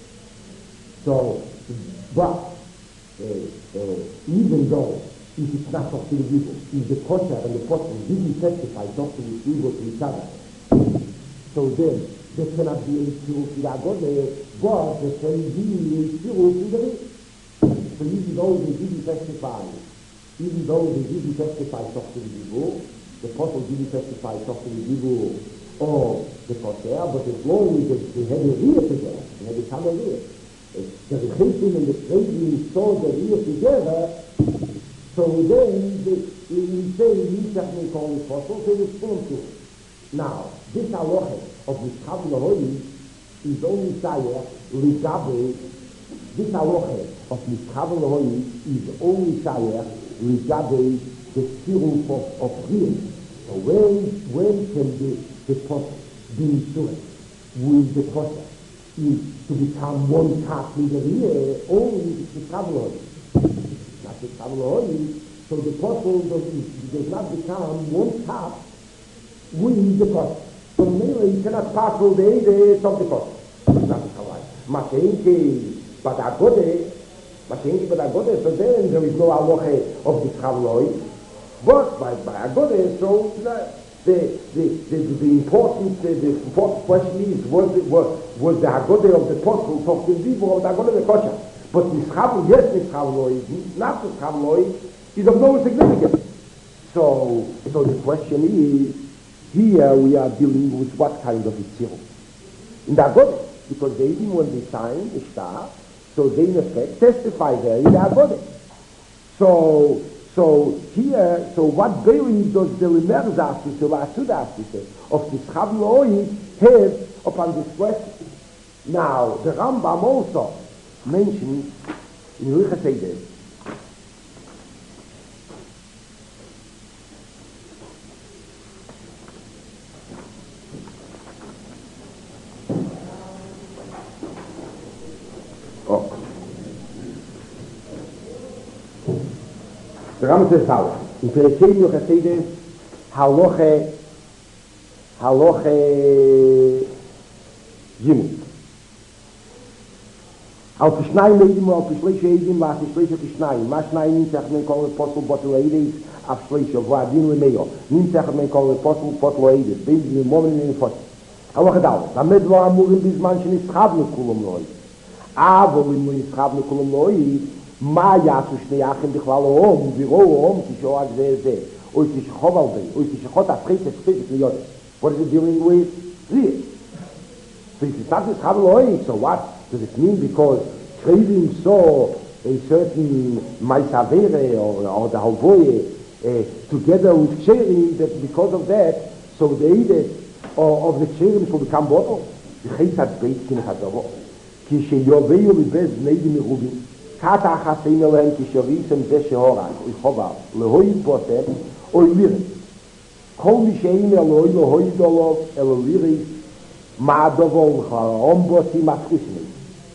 So, but uh, uh, even though if it's not talk to the Dibur, if the kosher and the kosher didn't testify talk to the Dibur to each other, so then there cannot be a tziruf in the Haggadah, but there can be a tziruf in the Rit. So even though they didn't testify, even though they didn't testify talk to the Dibur, the apostle didn't testify talk to the Dibur or the kosher, but as long as they had a real together, and they become a real. The Chesing and the Chesing saw the real together, so then the, we say Yitzchak may call it possible, they respond to it. Now, this halacha of Mishchav Lahoi is only Shayach Ligabe. This halacha of Mishchav Lahoi is only Shayach Ligabe the Tziruf of, of real. So when, when can the, the process be insured with the process is to become one cup in the real, only the Mishchav Lahoi. Not the Mishchav Lahoi, so the process does, does not become one cup with the process. So mainly you cannot pass all the edits of the process. That's how I. Mashenki, but Agode, Mashenki, but Agode, so then there is no halacha of the Chavloi. But by, by Agode, so the, the, the, the, the important the, the important question is, was, it, was, was the Agode of the apostle talking vivo of the Agode of the kosher? But Mishchavloi, yes, Mishchavloi, not Mishchavloi, is of no significance. So, so the question is, here we are dealing with what kind of Yitzirah? In the Agode, because they didn't when they signed the star, so they in effect testify there in the Agode. So, so here, so what bearing does the Limerzastis, the Lasudastis of this Chavloi have upon this question? Now, the Rambam also mentions in Hilchos Eidos, the Rambam says how in Perikei Hilchos Eidos halacha halacha Gimel al Tishnai Leidim al Tishleish Eidim la Tishleish Tishnai ma Shnai Nimtzach men kol apostle botel Eides af Shleish V'adin Lemeyo Nimtzach men kol apostle botel Eides Beizim Momen in Fos halacha Dal Lamed lo amurim bizman shenischavnu kulam loi avol im nischavnu kulam loi מה יעשו שני אחים בכלל אום, ויראו אום כשאוהד זה זה, או כשחוב על זה, או כשחוב תפחית תפחית להיות. What is it dealing with? This. So if it's not this Chavaloi, so what does it mean? Because Krivim saw a certain Maisavere or, or the Halvoye uh, together with Ksherim, that because of that, so the Eides of the Ksherim will become bottle. The Chesed Beit Kin Chadovo. Ki sheyoveyu libez neidim merubim. Kata chasein elehem ki shorisem ze shehorak uchovav lehoyit botem oy liris kol mi sheim eloi lehoyit olov elo liris ma'adovol chalaom bosi matchusnei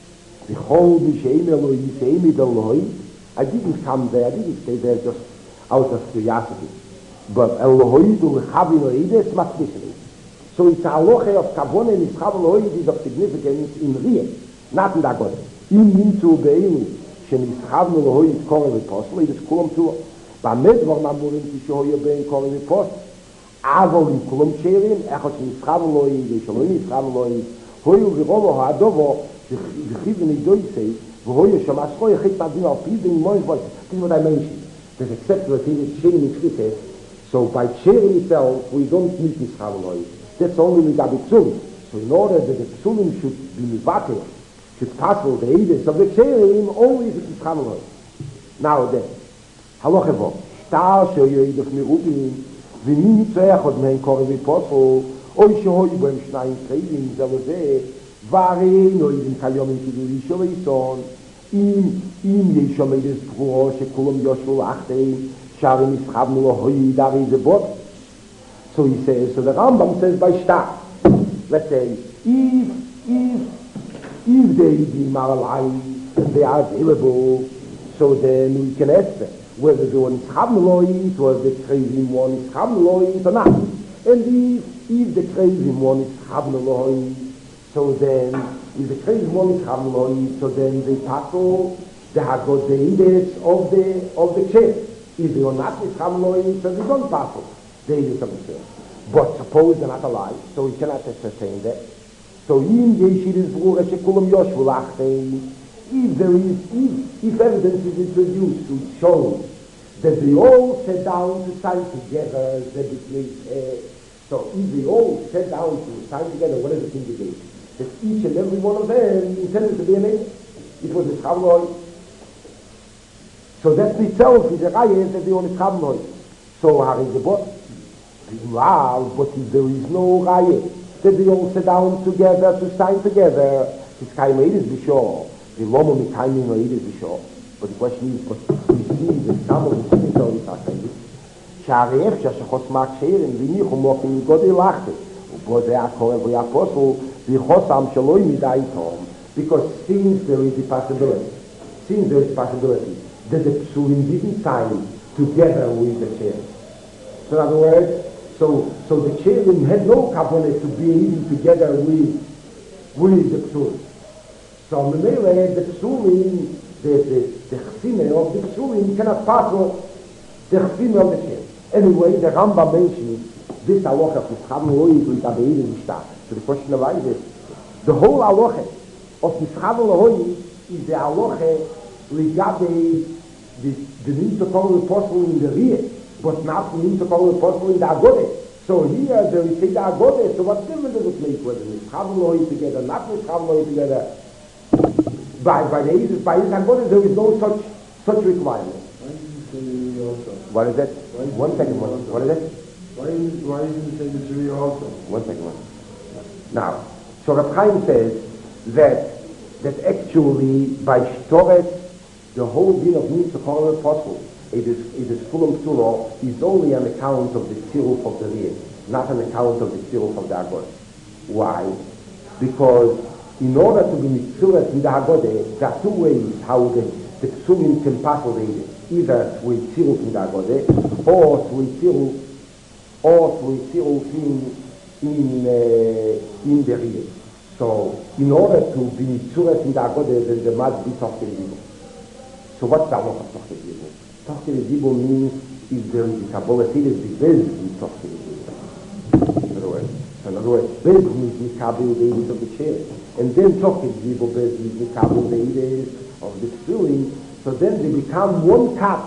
v'chol mi sheim eloi yiseim id eloi. I didn't come there, I didn't stay there just out of curiosity, but elohoyit ulechavin oides matchusnei. So it's a halacha of kavon and ischav elohoyit is of significance in Riyah, not in Agode. Im nimtzu beinu שנסחבנו להוי את קורא ופוסל, יש כולם תורה. באמת דבר נאמורים כשהוי בין קורא ופוסל, אבל עם כולם צ'ירים, איך שנסחבנו להוי, ושלא נסחבנו להוי, הוי ורובו הדובו, וכיב ונידוי סי, והוי שמשכו יחית מדין על פי דין מויש בויש. This is what I mentioned. There's except that it is sharing in Chrises, so by sharing itself, we don't need nischavu loy. That's only with Abitzulim. So in order that the Psulim should be mivater, should passel the Eides of the Ksherim only if it is Chamaloi. Now then, halacha vo, shtar sheyoid of merubim, v'mi mitzoechot mehen koreh v'posel, oy shehoy bohem shnayim tzeidim zelozeh, v'arei noidim kalyomim kidui sholeison, im im yeshom eides b'ruo shekulam yoshvu achteim, sharim ischavnu lohoy dari zebot. So he says, so the Rambam says by shtar. Let's say, if, if, if they be alive and they are available, so then we can ask them whether the one is Chavneloid or the crazy one is Chavneloid or not. And if, if the crazy one is Chavneloid, so then, if the crazy one is Chavneloid, so then they tackle the Hagodeides of the, of the chair. If they are not is Chavneloid, so they don't tackle the Eides of the chair. But suppose they're not alive, so we cannot ascertain that. So in Yeshir is V'ura Shekulam Yoshvu Lachtein, if there is, if, if evidence is introduced to show that they all sat down to sign together, that it makes, uh, so if they all sat down to sign together, what does it indicate? that each and every one of them intended to be an angel. It was a Schavloi. So that itself is a Raya that they want to Schavloi. So Hari Gebot, wow, but if there is no Raya, that they all sit down together to sign together, it's Kaim Eidis B'Shor, the Lomo Mikayim Eidis B'Shor. But the question is, but we see the Schavloi, we see the Torah Sakaidis, שהרי אפשר שחוסמק שאירים וניחו מופים גודל לחת ובו זה הכל every apostle וחוסם שלא ימידי תום because since there is the possibility since there is possibility that the psulim didn't sign together with the cherem. So in other words, so, so the cherem had no kavanah to be even together with, with the psulim. So the the psulim, the, the, the chsime of the psulim cannot pass the chsime of the cherem. Anyway, the Rambam mentions this halacha of Mischabel Loi with Abeir Mishta. So the question arises, the whole halacha of Mischabel Loi is the halacha ligabe the the need to call the apostle in the rear, but not the need to call the apostle in the agode. So here there is the agode. So what difference does it make whether Mischabel Loi together, not Mischabel Loi together? By by the by his agode there is no such such requirement. What is that? One second, one. What is it? Why is why isn't it say the Shuri also? One second, one. Now, so Reb Chaim says that that actually by Shtoret, the whole din of Mitzvah call an apostle, it is it is full of Surah, is only on account of the Tziruf of the Rear, not on account of the Tziruf of the Agod. Why? Because in order to be Mitzvah in the Agode, there are two ways how the the Psulim can pass over it. Either through Tziruf in the Agode, or through Tziruf, or through Tziruf in, in, uh, in the Real. So, in order to be Tziruf in the Agode, there must be Tochter Zibo. So what's the lot of Tochter Zibo? Tochter Zibo means if there is a Kabbalah, it is the Bez with Tochter Zibo. In other words, so in other words, Bez means Mikabel the Edis of the chair. And then Tochter Zibo, Bez means Mikabel the Edis of the Psulim. So then they become one cup,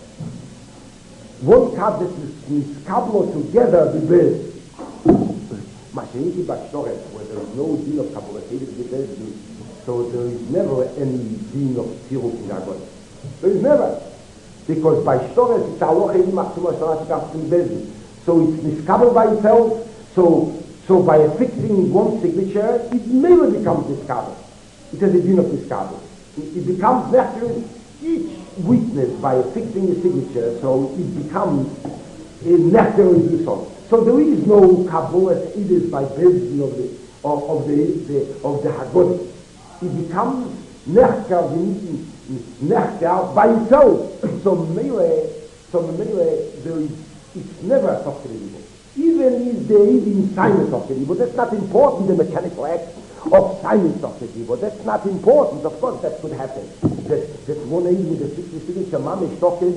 one cup that is miskablo together the best. Masheniki Bashtoret, where there is no din of kabbalatitis the best, so there is never any din of tziruf in Agod. There is never, because by Shtoret it's aloche imachsuma shanatikaf in bezin. So it's miskabel by itself. So so by affixing one signature, it never becomes miskabel. It has a din of miskabel. It, it becomes necessary. Each witness by fixing a signature, so it becomes a necessary result. So there is no Kabbalah, it is by Bezin of the of, of the, the of the Haggadah. It becomes nechker nechker by itself. So melee, so melee, there is it's never a Tochter. Even if they even sign a Tochter, but that's not important. The mechanical act of signing Tochter, but that's not important. Of course, that could happen. That, that one aid with the signature mamish Tochter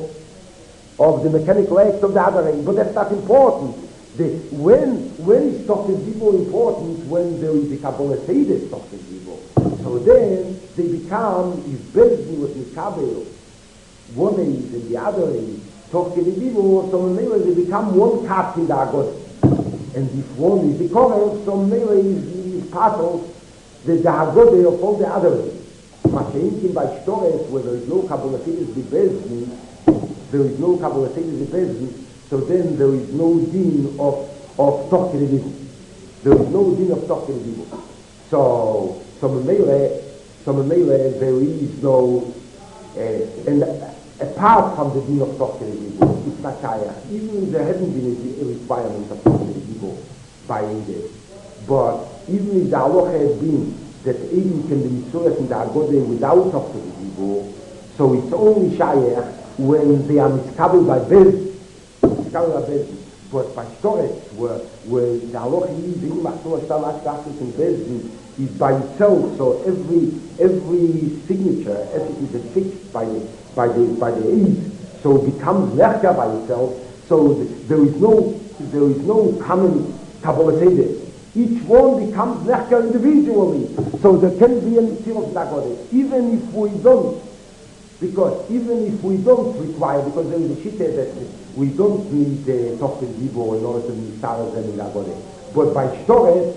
of the mechanical act of the other aid, but that's not important. The, when when is Tochter important? When there is the Kabbalah Seides Tochter. So then they become is Bezdi with Mikabel, one aid and the other aid, Tochter so maybe they become one cut in the Agod. And if one is the correct, so maybe is part of the Agode of all the others. Mashenkin by Shtores, where there is no Kabbalatitis the Bezin, there is no Kabbalatitis the Bezin, so then there is no din of of Tochter. There is no din of Tochter. So, so Mele, so Mele, there is no, uh, and apart from the din of Tochter, it's not Kaya. Even there hasn't been a requirement of Tochter by Ede. But even if the halacha had been that Eden can be mitzvah in the Agode without Tochter Zibo, so it's only Shayach when they are mitzvah by Bez, mitzvah by Bez. But by Shtoret, where, where the halacha is in Machzor Shtam Ashkachis and Bez is by itself, so every every signature, everything is fixed by the by the by the Eid, so it becomes Lerka by itself. So the, there is no there is no common Kabbalah Seder. Each one becomes Lerka individually. So there can be a mitzvah of Nagode, even if we don't, because even if we don't require, because there is a shita that we don't need the Tochter Zibo in order to be Sarah and Nagode. But by Shtoret,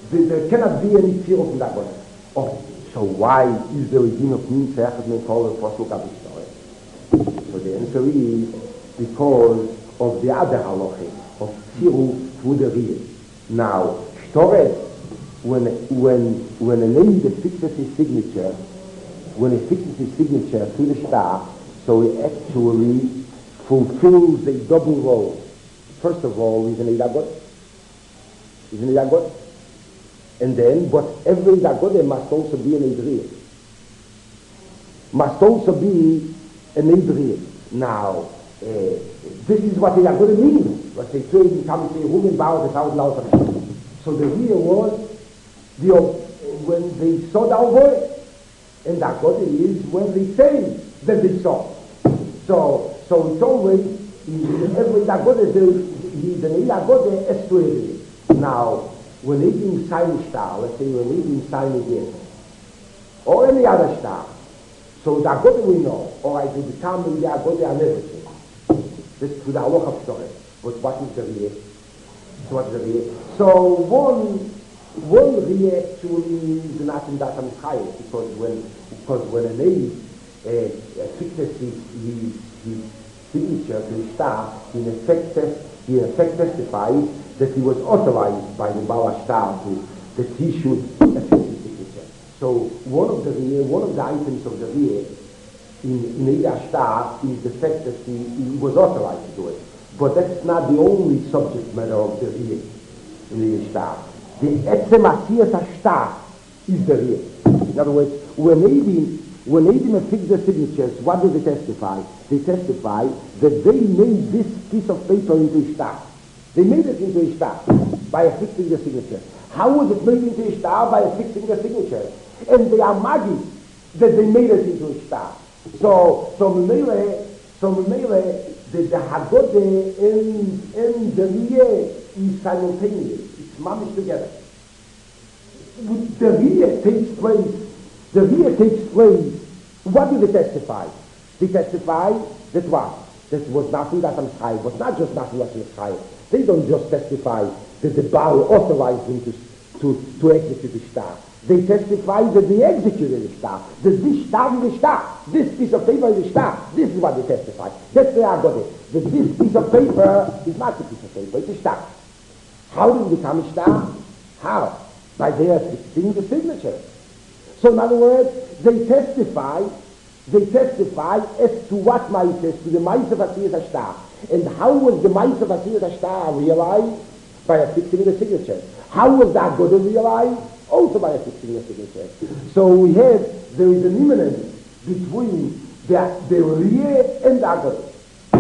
there, there cannot be any fear of that. Oh, so why is there a din of min tzechet men kol pasuk abishtar? So the answer is because of the other halacha of tiru through the rear. Now, shtoret, when when when a lady fixes his signature, when he fixes his signature to the star, so he actually fulfills a double role. First of all, he's an Eidagot. He's an Eidagot. And then, but every Eidagot must also be an Eidriyah. Must also be an Eidriyah. Now, uh, this is what Eidagot means. What they say, you come and say, Ruben Bauer, the thousand dollars. So the real was, the, uh, when they saw the boy, and Eidagot is when they say that they saw. So, so it's always, in every Eidagot, the Eidagot is to Eidriyah. Now, when they do sign a star, let's say when they do sign a gift, or any other star, so the Agoda we know, or I do become the Agoda and everything. This is the halacha story. But what is the real? So what is the real? So one, one real actually is not in that Amchayim, because when, because when a lady uh, fixes his, his, his signature to the star, in effect, he in effect testifies that he was authorized by the Baal Ashtar to, that he should affix his signature. So one of the rear, one of the items of the rear in, in Eid Ashtar is the fact that he, he was authorized to do it. But that's not the only subject matter of the rear in the Ashtar. The Etzem Asiyas Ashtar is the rear. In other words, when Eidim, when Eidim affix their signatures, what do they testify? They testify that they made this piece of paper into Ashtar. They made it into a star by affixing the signature. How was it made into a star? By affixing the signature. And they are magi that they made it into a star. So, so Memele, so Memele, the, the Haggadah and, and the Riyeh is simultaneous. It's mamish together. The Riyeh takes place. The Riyeh takes place. What do they testify? They testify that what? That was nothing that I'm trying, but not just nothing that I'm trying. They don't just testify that the Baal authorized him to, to, to execute the star. They testify that they executed the star. That this star is the star. This piece of paper is the star. This is what they testify. That's the Agodah. That this piece of paper is not a piece of paper, it's a star. How did it become a star? How? By their fixing the signature. So in other words, they testify, they testify as to what Ma'aseh, to the Ma'aseh of Asiyas Ashtar. And how was the Ma'aseh of Asiyas Ashtar realized? By affixing the signature. How was that going to realize? Also by affixing the signature. So we have, there is an imminence between the, the Riyeh and the Agodah.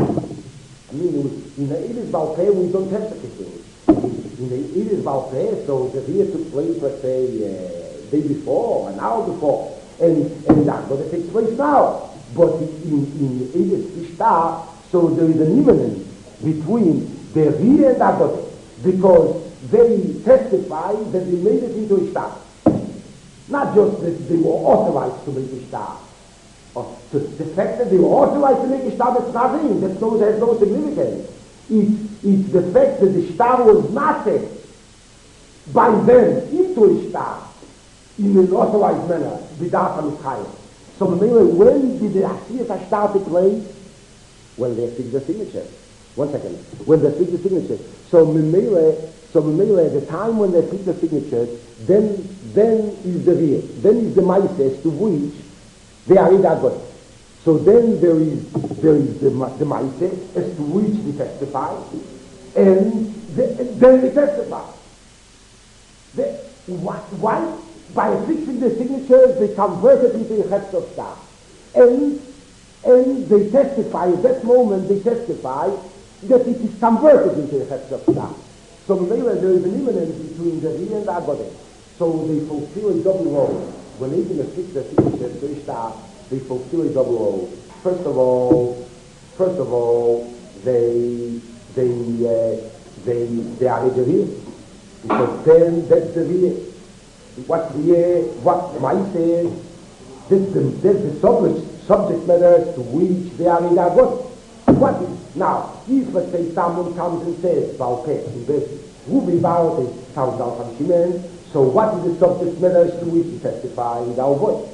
I mean, in the Eilis Baal Peh, we don't have such a thing. In the Eilis Baal Peh, so the Riyeh took place, let's say, uh, day before, an hour before. And, and the Agodah takes place now. But in, in Eilis Ishtar, so there is an imminence between the Riyeh and the Agodah, because they testify that they made it into a star. Not just that they were authorized to make a star. Or to, the fact that they were authorized to make a star, that's nothing. That no, has no significance. It's, it's the fact that the star was not set by them into a star in an authorized manner, without a Mitzrayim. So when did the Asiyas Ashtar take place? When they fixed the signature. One second. When they fixed the signature. So Memele, so Memele, at the time when they fixed the signature, then then is the real. Then is the Ma'aseh to which they are in Agodah. So then there is there is the, the Ma'aseh as to which they testify, and the, then they testify. The, why, why? By fixing the signatures, they convert it into a Chetz of Star. And And they testify, at that moment they testify that it is converted into a Chetz of Star. So there is an imminence between the Riyeh and the Agodah. So they fulfill a double role. When they can fix the signature to a star, they fulfill a double role. First of all, first of all, they they uh, they they are the Riyeh, because then that's the Riyeh. What Riyeh, what Ma'aseh, that's the that's the subject. Subject matters to which they are in their God. What is now? If let's say someone comes and says, "Baal Peh, Rubi Baal is thousand Shimon," So what is the subject matter to which we testify with our voice?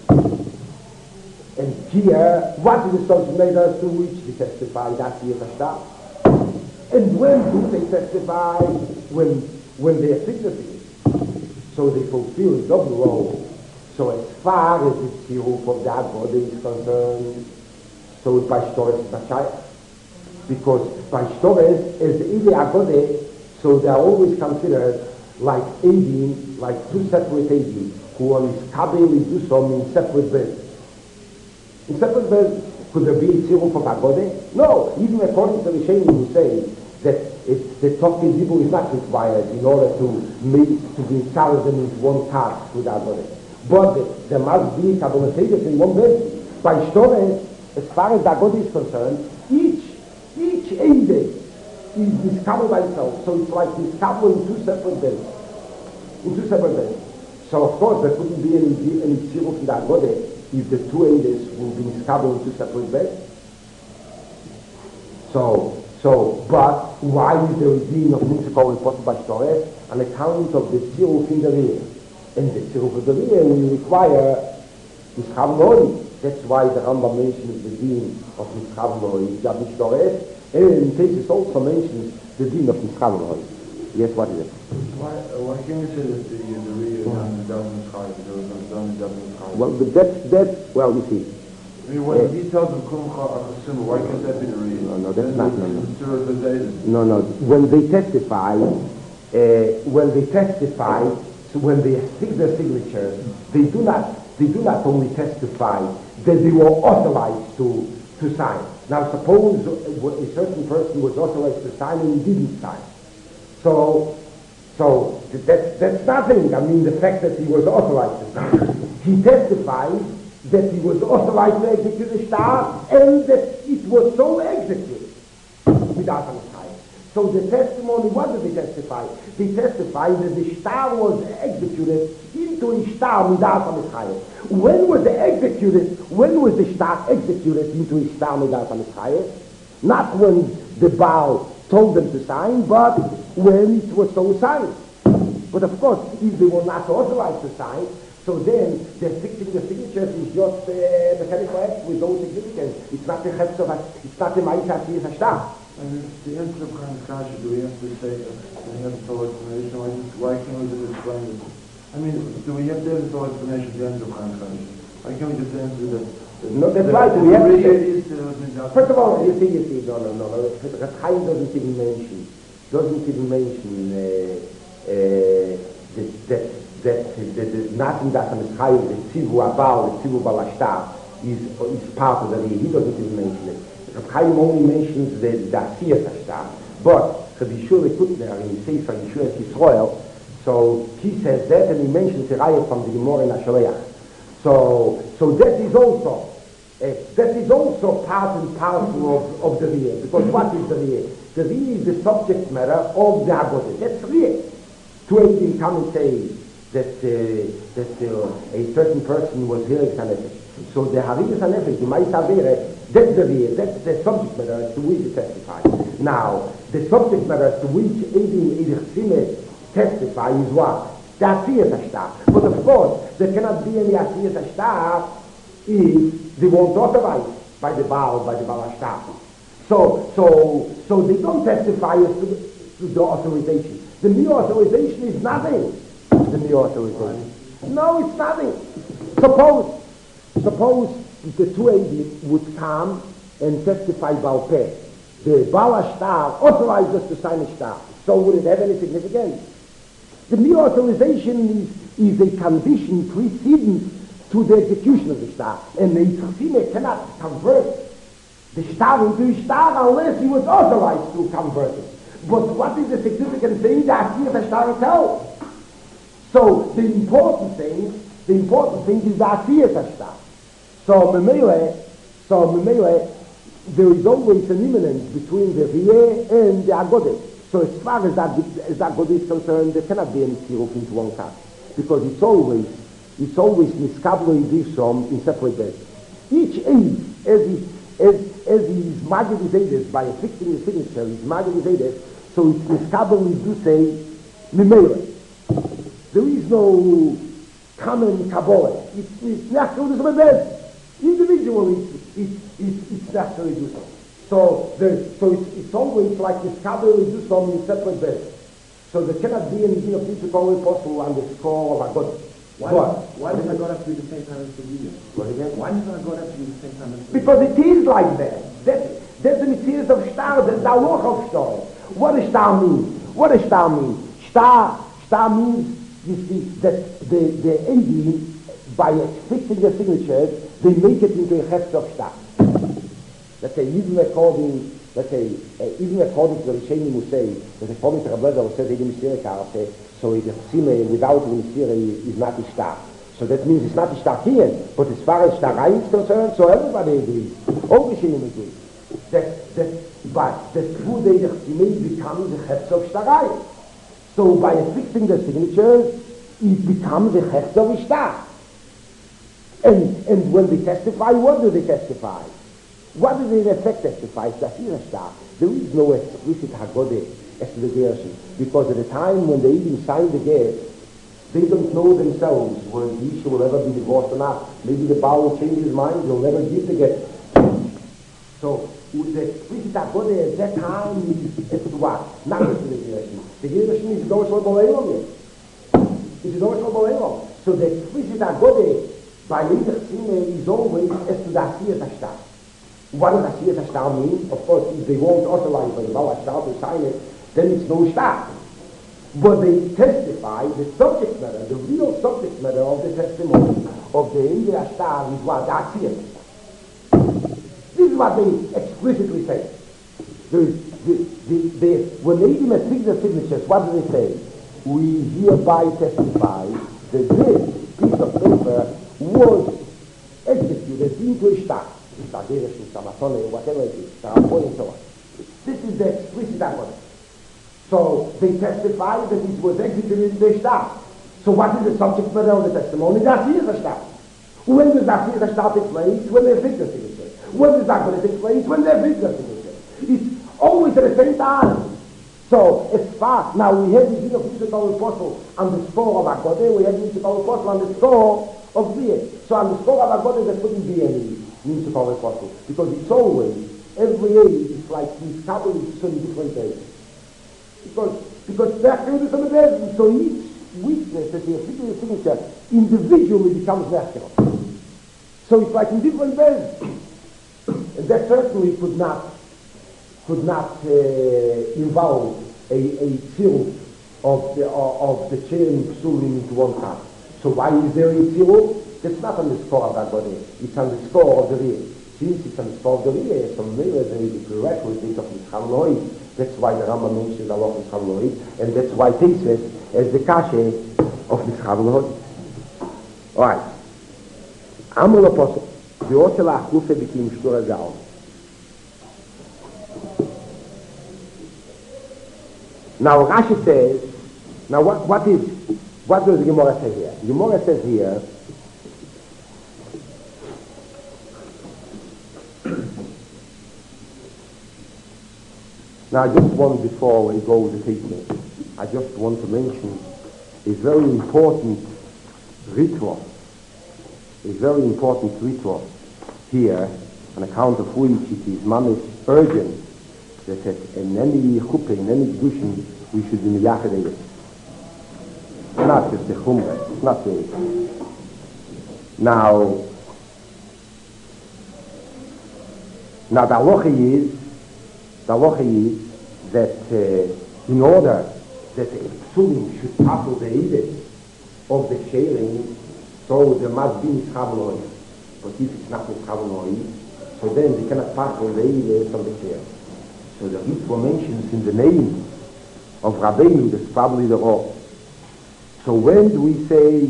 And here, what is the subject matter to which we testify? That's the Verstand. And when do they testify? When when they are signifying. So they fulfill a double role. So as far as the tziruf of the Agode is concerned, so by Shtores is not shy. Because by Shtores, as the Ide Agode, so they are always considered like Eidim, like two separate Eidim, who are mistably do some in separate beds. In separate beds, could there be a tziruf of Agode? No, even according to the Rishonim who say that it, the talking Dibur is not required in order to make, to be solid into one task with Agode. But there must be Kabbalatitis in one bed. By Shtores, as far as the Agode is concerned, each each Eide is discovered by itself. So it's like discovered in two separate beds. In two separate beds. So of course there couldn't be any any tziruf in the Agode if the two Eides will be discovered in two separate beds. So so but why is there a din of Nimtzikol reported by Shtores? An account of the tziruf in the rear. And the tziruf of the rear will require Mischav Loi. That's why the Rambam mentions the din of Mischav Loi, Yad Shtores, and Tesis also mentions the din of Mischav Loi. Yes, what is it? Why, uh, why can't you say that the, the rear is not the Daven Mischai, there was no Daven Mischai? Well, but that's, that's, well, you see. I mean, when uh, he tells them Kum Chasim, why can't that be the rear? No, no, that's then not, no, no. No, no, when they testify, uh, when they testify, so when they stick their signatures, they do not, they do not only testify that they were authorized to, to sign. Now suppose a certain person was authorized to sign and he didn't sign. So, so that's, that's nothing. I mean, the fact that he was authorized to sign. He testifies that he was authorized to execute the star and that it was so executed without a Messiah. So the testimony, what did they testify? They testified that the star was executed into a star without a Messiah. When was it executed? When was the star executed into a star without a Messiah? Not when the Baal told them to sign, but when it was so signed. But of course, if they were not authorized to sign, so then the fixing the signatures is just a uh, mechanical act with no significance. It's not a chefzor, it's not a ma'isa, it's a star. And the answer of Chaim Kasha, do we have to say, uh, do we have to tell explanation? Why, why can't we just explain it? I mean, do we have to have the explanation at the end of Chaim Kasha? Why can't we just answer that? that no, that's that, right. That we have to say, is, uh, first of all, you see, you see, no, no, no, no. Chaim doesn't even mention, doesn't even mention uh, uh, that, that, that, that, that nothing that on the Chaim, the Tzivu Abal, the Tzivu Balashtar, is, is part of the He doesn't even mention it. Chaim only mentions the Asiyas Ashtar, but Rabbi Yeshua Kutner in Sefer Yeshua Yisrael, so he says that and he mentions the Raya from the Gemara in Ashaleach. So, so that is also, uh, that is also part and parcel of, of the Riyah, because what is the Riyah? The Riyah is the subject matter of the Agodah. That's Riyah. Two eighteen come and say that, uh, that uh, a certain person was here in Sanefesh. So the Hariyas Sanefesh, the Ma'is Avere, that's the Riyah, that's the subject matter as to which it testifies. Now, the subject matter as to which Eidim Eidichsime testify is what? The Asiyas Ashtar. But of course, there cannot be any Asiyas Ashtar if they weren't authorized by the Baal, by the Baal Ashtar. So, so, so they don't testify as to the, to the authorization. The mere authorization is nothing. The mere authorization. No, it's nothing. Suppose, suppose the two Eidim would come and testify Baal Peh. The Baal Ashtar authorized us to sign a star. So would it have any significance? The mere authorization is, is a condition preceding to the execution of the star. And the Yitzchime cannot convert the star into a star unless he was authorized to convert it. But what is the significant thing? That here the star itself. So the important thing, the important thing is the Asiyas Star. So Memele, so Memele, there is always an imminence between the Riyeh and the Agodah. So as far as that, as that Agodah is concerned, there cannot be any tziruf into one task, because it's always, it's always miskablo idishom in separate beds. Each aid, as he, as, as he is marginalized by affixing the signature, he's marginalized, so it's miskablo idusei Memele. There is no common Kabbalah. It's, it's natural to the best. Individually, it's, it's, it's, it's necessary to do so. So, there, so it's, it's always like this Kabbalah is do some in separate beds. So there cannot be anything of principle possible on the score of a God. Why, but, why does a God have to be the same time as the real? What again? Why does a God have to be the same time as the Because it is like that. That that's the materials of star, that's the loch of star. What does star mean? What does star mean? Star, star means, you see, that the, the ending, by fixing the signatures, they make it into a heft of star. Let's say, even according, let's say, uh, even according to the Rishonim who say, that according to Rabbi Lezer who says, Edi Misirah Karte, so the Chsime without the Misirah is not a star. So that means it's not a star here, but as far as Starai is concerned, so everybody agrees. All the Rishonim agree. That, that, but the true day the Chsime becomes a heft of Starai. So by fixing the signatures, it becomes a heft of a star. And, and when they testify, what do they testify? What do they in effect testify? That is a star. There is no explicit Haggadah as to the Gershon, because at the time when they even sign the get, they don't know themselves whether the issue will ever be divorced or not. Maybe the Baal will change his mind, he'll never give the get. So the explicit Haggadah at that time is as to what? Not as to the Gershon. The Gershon is no Shlomo yet. It is no Shlomo. So the explicit Haggadah by Lieder Chsime is always as to the Asiyat HaShtar. What does Asiyat HaShtar mean? Of course, if they won't authorize the Baal HaShtar to sign it, then it's no shtar. But they testify the subject matter, the real subject matter of the testimony of the Lieder HaShtar is what? The Asiyat. This is what they explicitly say. The, the, the, the, when they even fix the signatures, what do they say? We hereby testify that this piece of paper was executed into a shtar. Whatever it is, and so on. This is the explicit argument. So they testify that it was executed into a shtar. So what is the subject matter of the testimony? The Asiyat HaShtar. When does the Asiyat HaShtar take place? When they fix the signature. When does that going to take place? When they fix the signature. It's always at the same time. So as far, now we have the Din of Mitzvah Apostle on the score of Haggadah, we have the Mitzvah Apostle on the score of Ziyah. So on the score of Haggadah there couldn't be any Mitzvah Apostle, because it's always, every age is like these couple is so different days. Because, because they're created on the best, so each witness that they figure the signature individually becomes natural. So it's like in different beds. And that certainly could not could not uh, involve a, a tziruf of the, uh, of the chain psulim into one time. So why is there a tziruf? That's not on the score of Haggadah. It's on the score of the rear. Since it's on the score of the rear, so maybe there is a prerequisite of Mitzcham Loid. That's why the Rambam mentions a lot of Mitzcham Loid, and that's why Teisves as the kashe of Mitzcham Loid. All right. Amol Apostle. The Otel HaChufe became Shtur HaGaon. Now Rashi says, now what, what is, what does the Gemara say here? The Gemara says here, now I just want, before we go with the teaching, I just want to mention a very important ritual, a very important ritual here, on account of which it is mamish urgent that in any chuppah, in any kedushin, we should be miyachad it. It's not just the chumrah, it's not the... Now, now the halacha is, the halacha is that uh, in order that the psulim should topple the edith of the sharing, so there must be mitzcham lo'id. But if it's not mitzcham lo'id, so then they cannot topple the edith of the sharing. So the Ritva mentions in the name of Rabbeinu, that's probably the law. So when do we say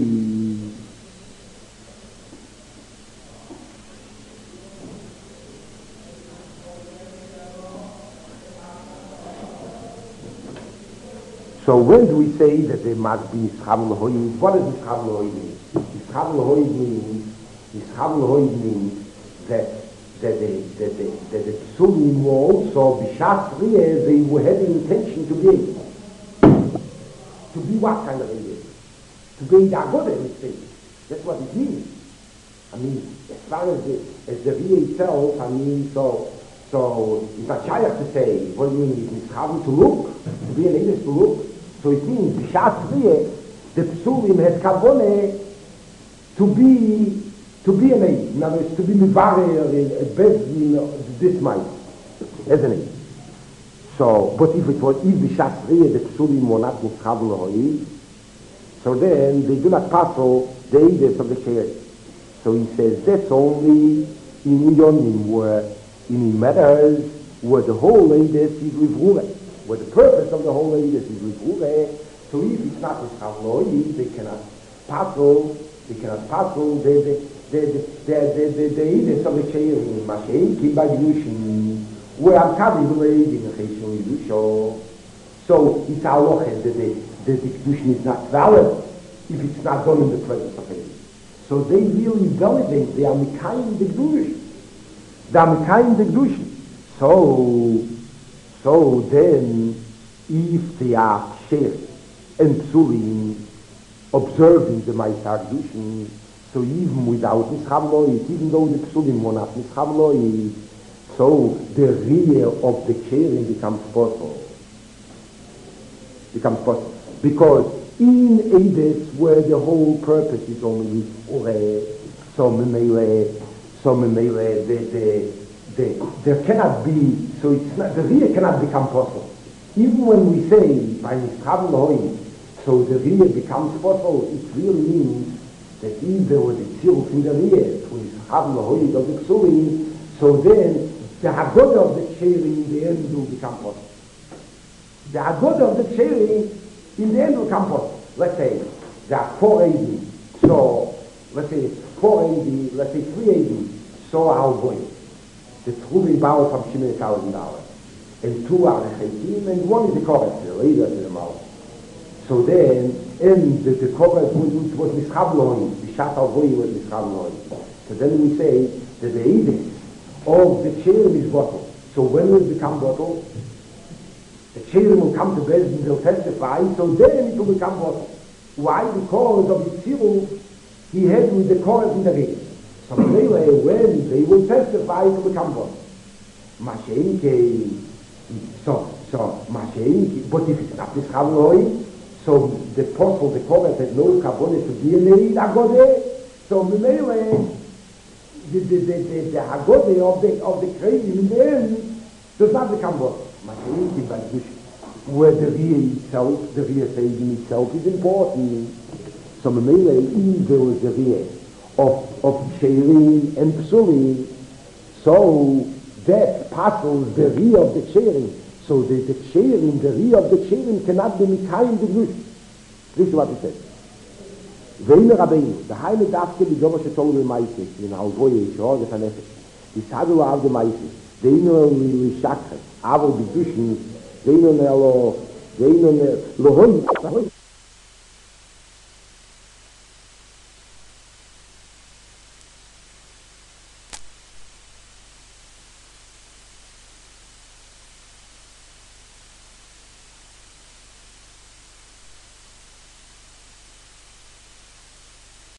so when do we say that there must be Mitzcham L'Hoid? What does Mitzcham L'Hoid mean? Mitzcham L'Hoid means Mitzcham L'Hoid means that that the that the that the psulim were also b'shas riyeh, they were had the intention to be to be what kind of riyeh? to be the Agoda in the state. That's what it means. I mean, as far as the, as the Ria itself, I mean, so, so it's not shy to say, what do you mean, it's having to look, to be an English to look. So it means, B'Shas Ria, the Psulim has Kavone to be, to be an Eid. In other words, to be Mivarer in a Bezdin, this might, as an Eid. So, but if it was, if B'Shas Ria, the Psulim were not Miskavel Hoi, so then they do not pass all the Eides of the Sheretz. So he says that's only in Yonim, where in matters where the whole Eides is Livrure, where the purpose of the whole Eides is Livrure. So if it's not with Chavloi, they cannot passel, they cannot passel the the the the the the the Eides of the Sheretz, Mashen, Kiba Yushin, where I'm telling you in the Cheshon Yusho. So it's our that the the Kedushin is not valid if it's not done in the presence of Eides. So they really validate, they are Mikayim the Kedushin. They are Mikayim the Kedushin. So, so then, if they are Sheikh and Psulim observing the Maisar Kedushin, so even without Mischavloi, even though the Psulim were not Mischavloi, so the rear of the sharing becomes possible. Becomes possible. Because in Eides, where the whole purpose is only Ure, so Memele, so Memele, the, the, the, there cannot be, so it's not, the rear cannot become possible. Even when we say, by Mischavl Hoi, so the rear becomes possible, it really means that if there was a tziruf in the rear, to Mischavl Hoi of the Ksurim, so then the Haggadah of the sharing in the end will become possible. The Haggadah of the sharing in the end will come possible. Let's say there are four eighty, so let's say four eighty, let's say three eighty, so our boy. The Trubin Bauer from Shimon thousand dollars. And two are the Chaitim, and one is the Koretz, the leader of the mouth. So then, and the, the Koretz was, was Mischavloi, the Shat al-Hoi was Mischavloi. So then we say that the Eides of the Cherem is bottle. So when will it become bottle? The children will come to bed and they'll testify, so then it will become what? Why? Because of the tziruf he had with the chorus in the ring. So when they will testify, it will become what? Mashenke. So, so, Mashenke. But if it's not this Chavloi, so the apostle, the chorus had no Kavoneh to be in the Eid Hagodeh, so Memele, the, the, the, the, the Hagodeh of the, of the Krayim in the end does not become what? Where the Ria itself, the Ria Seidin itself is important. So Memele, if there was the Ria of, of Sherin and Psulim, so that passes the Ria of the Sherin. So the, the Sherin, the Ria of the Sherin cannot be Mikayim the Glush. This is what he says. Ve'iner Rabbeinu, the Heile Dafke, the Dover Shetol Meisis, in our voyage, or the Fanefet, the Sadu of the Meisis, the Ino Lishakret, aber die Duschen, denen er lo, denen er lo hoi,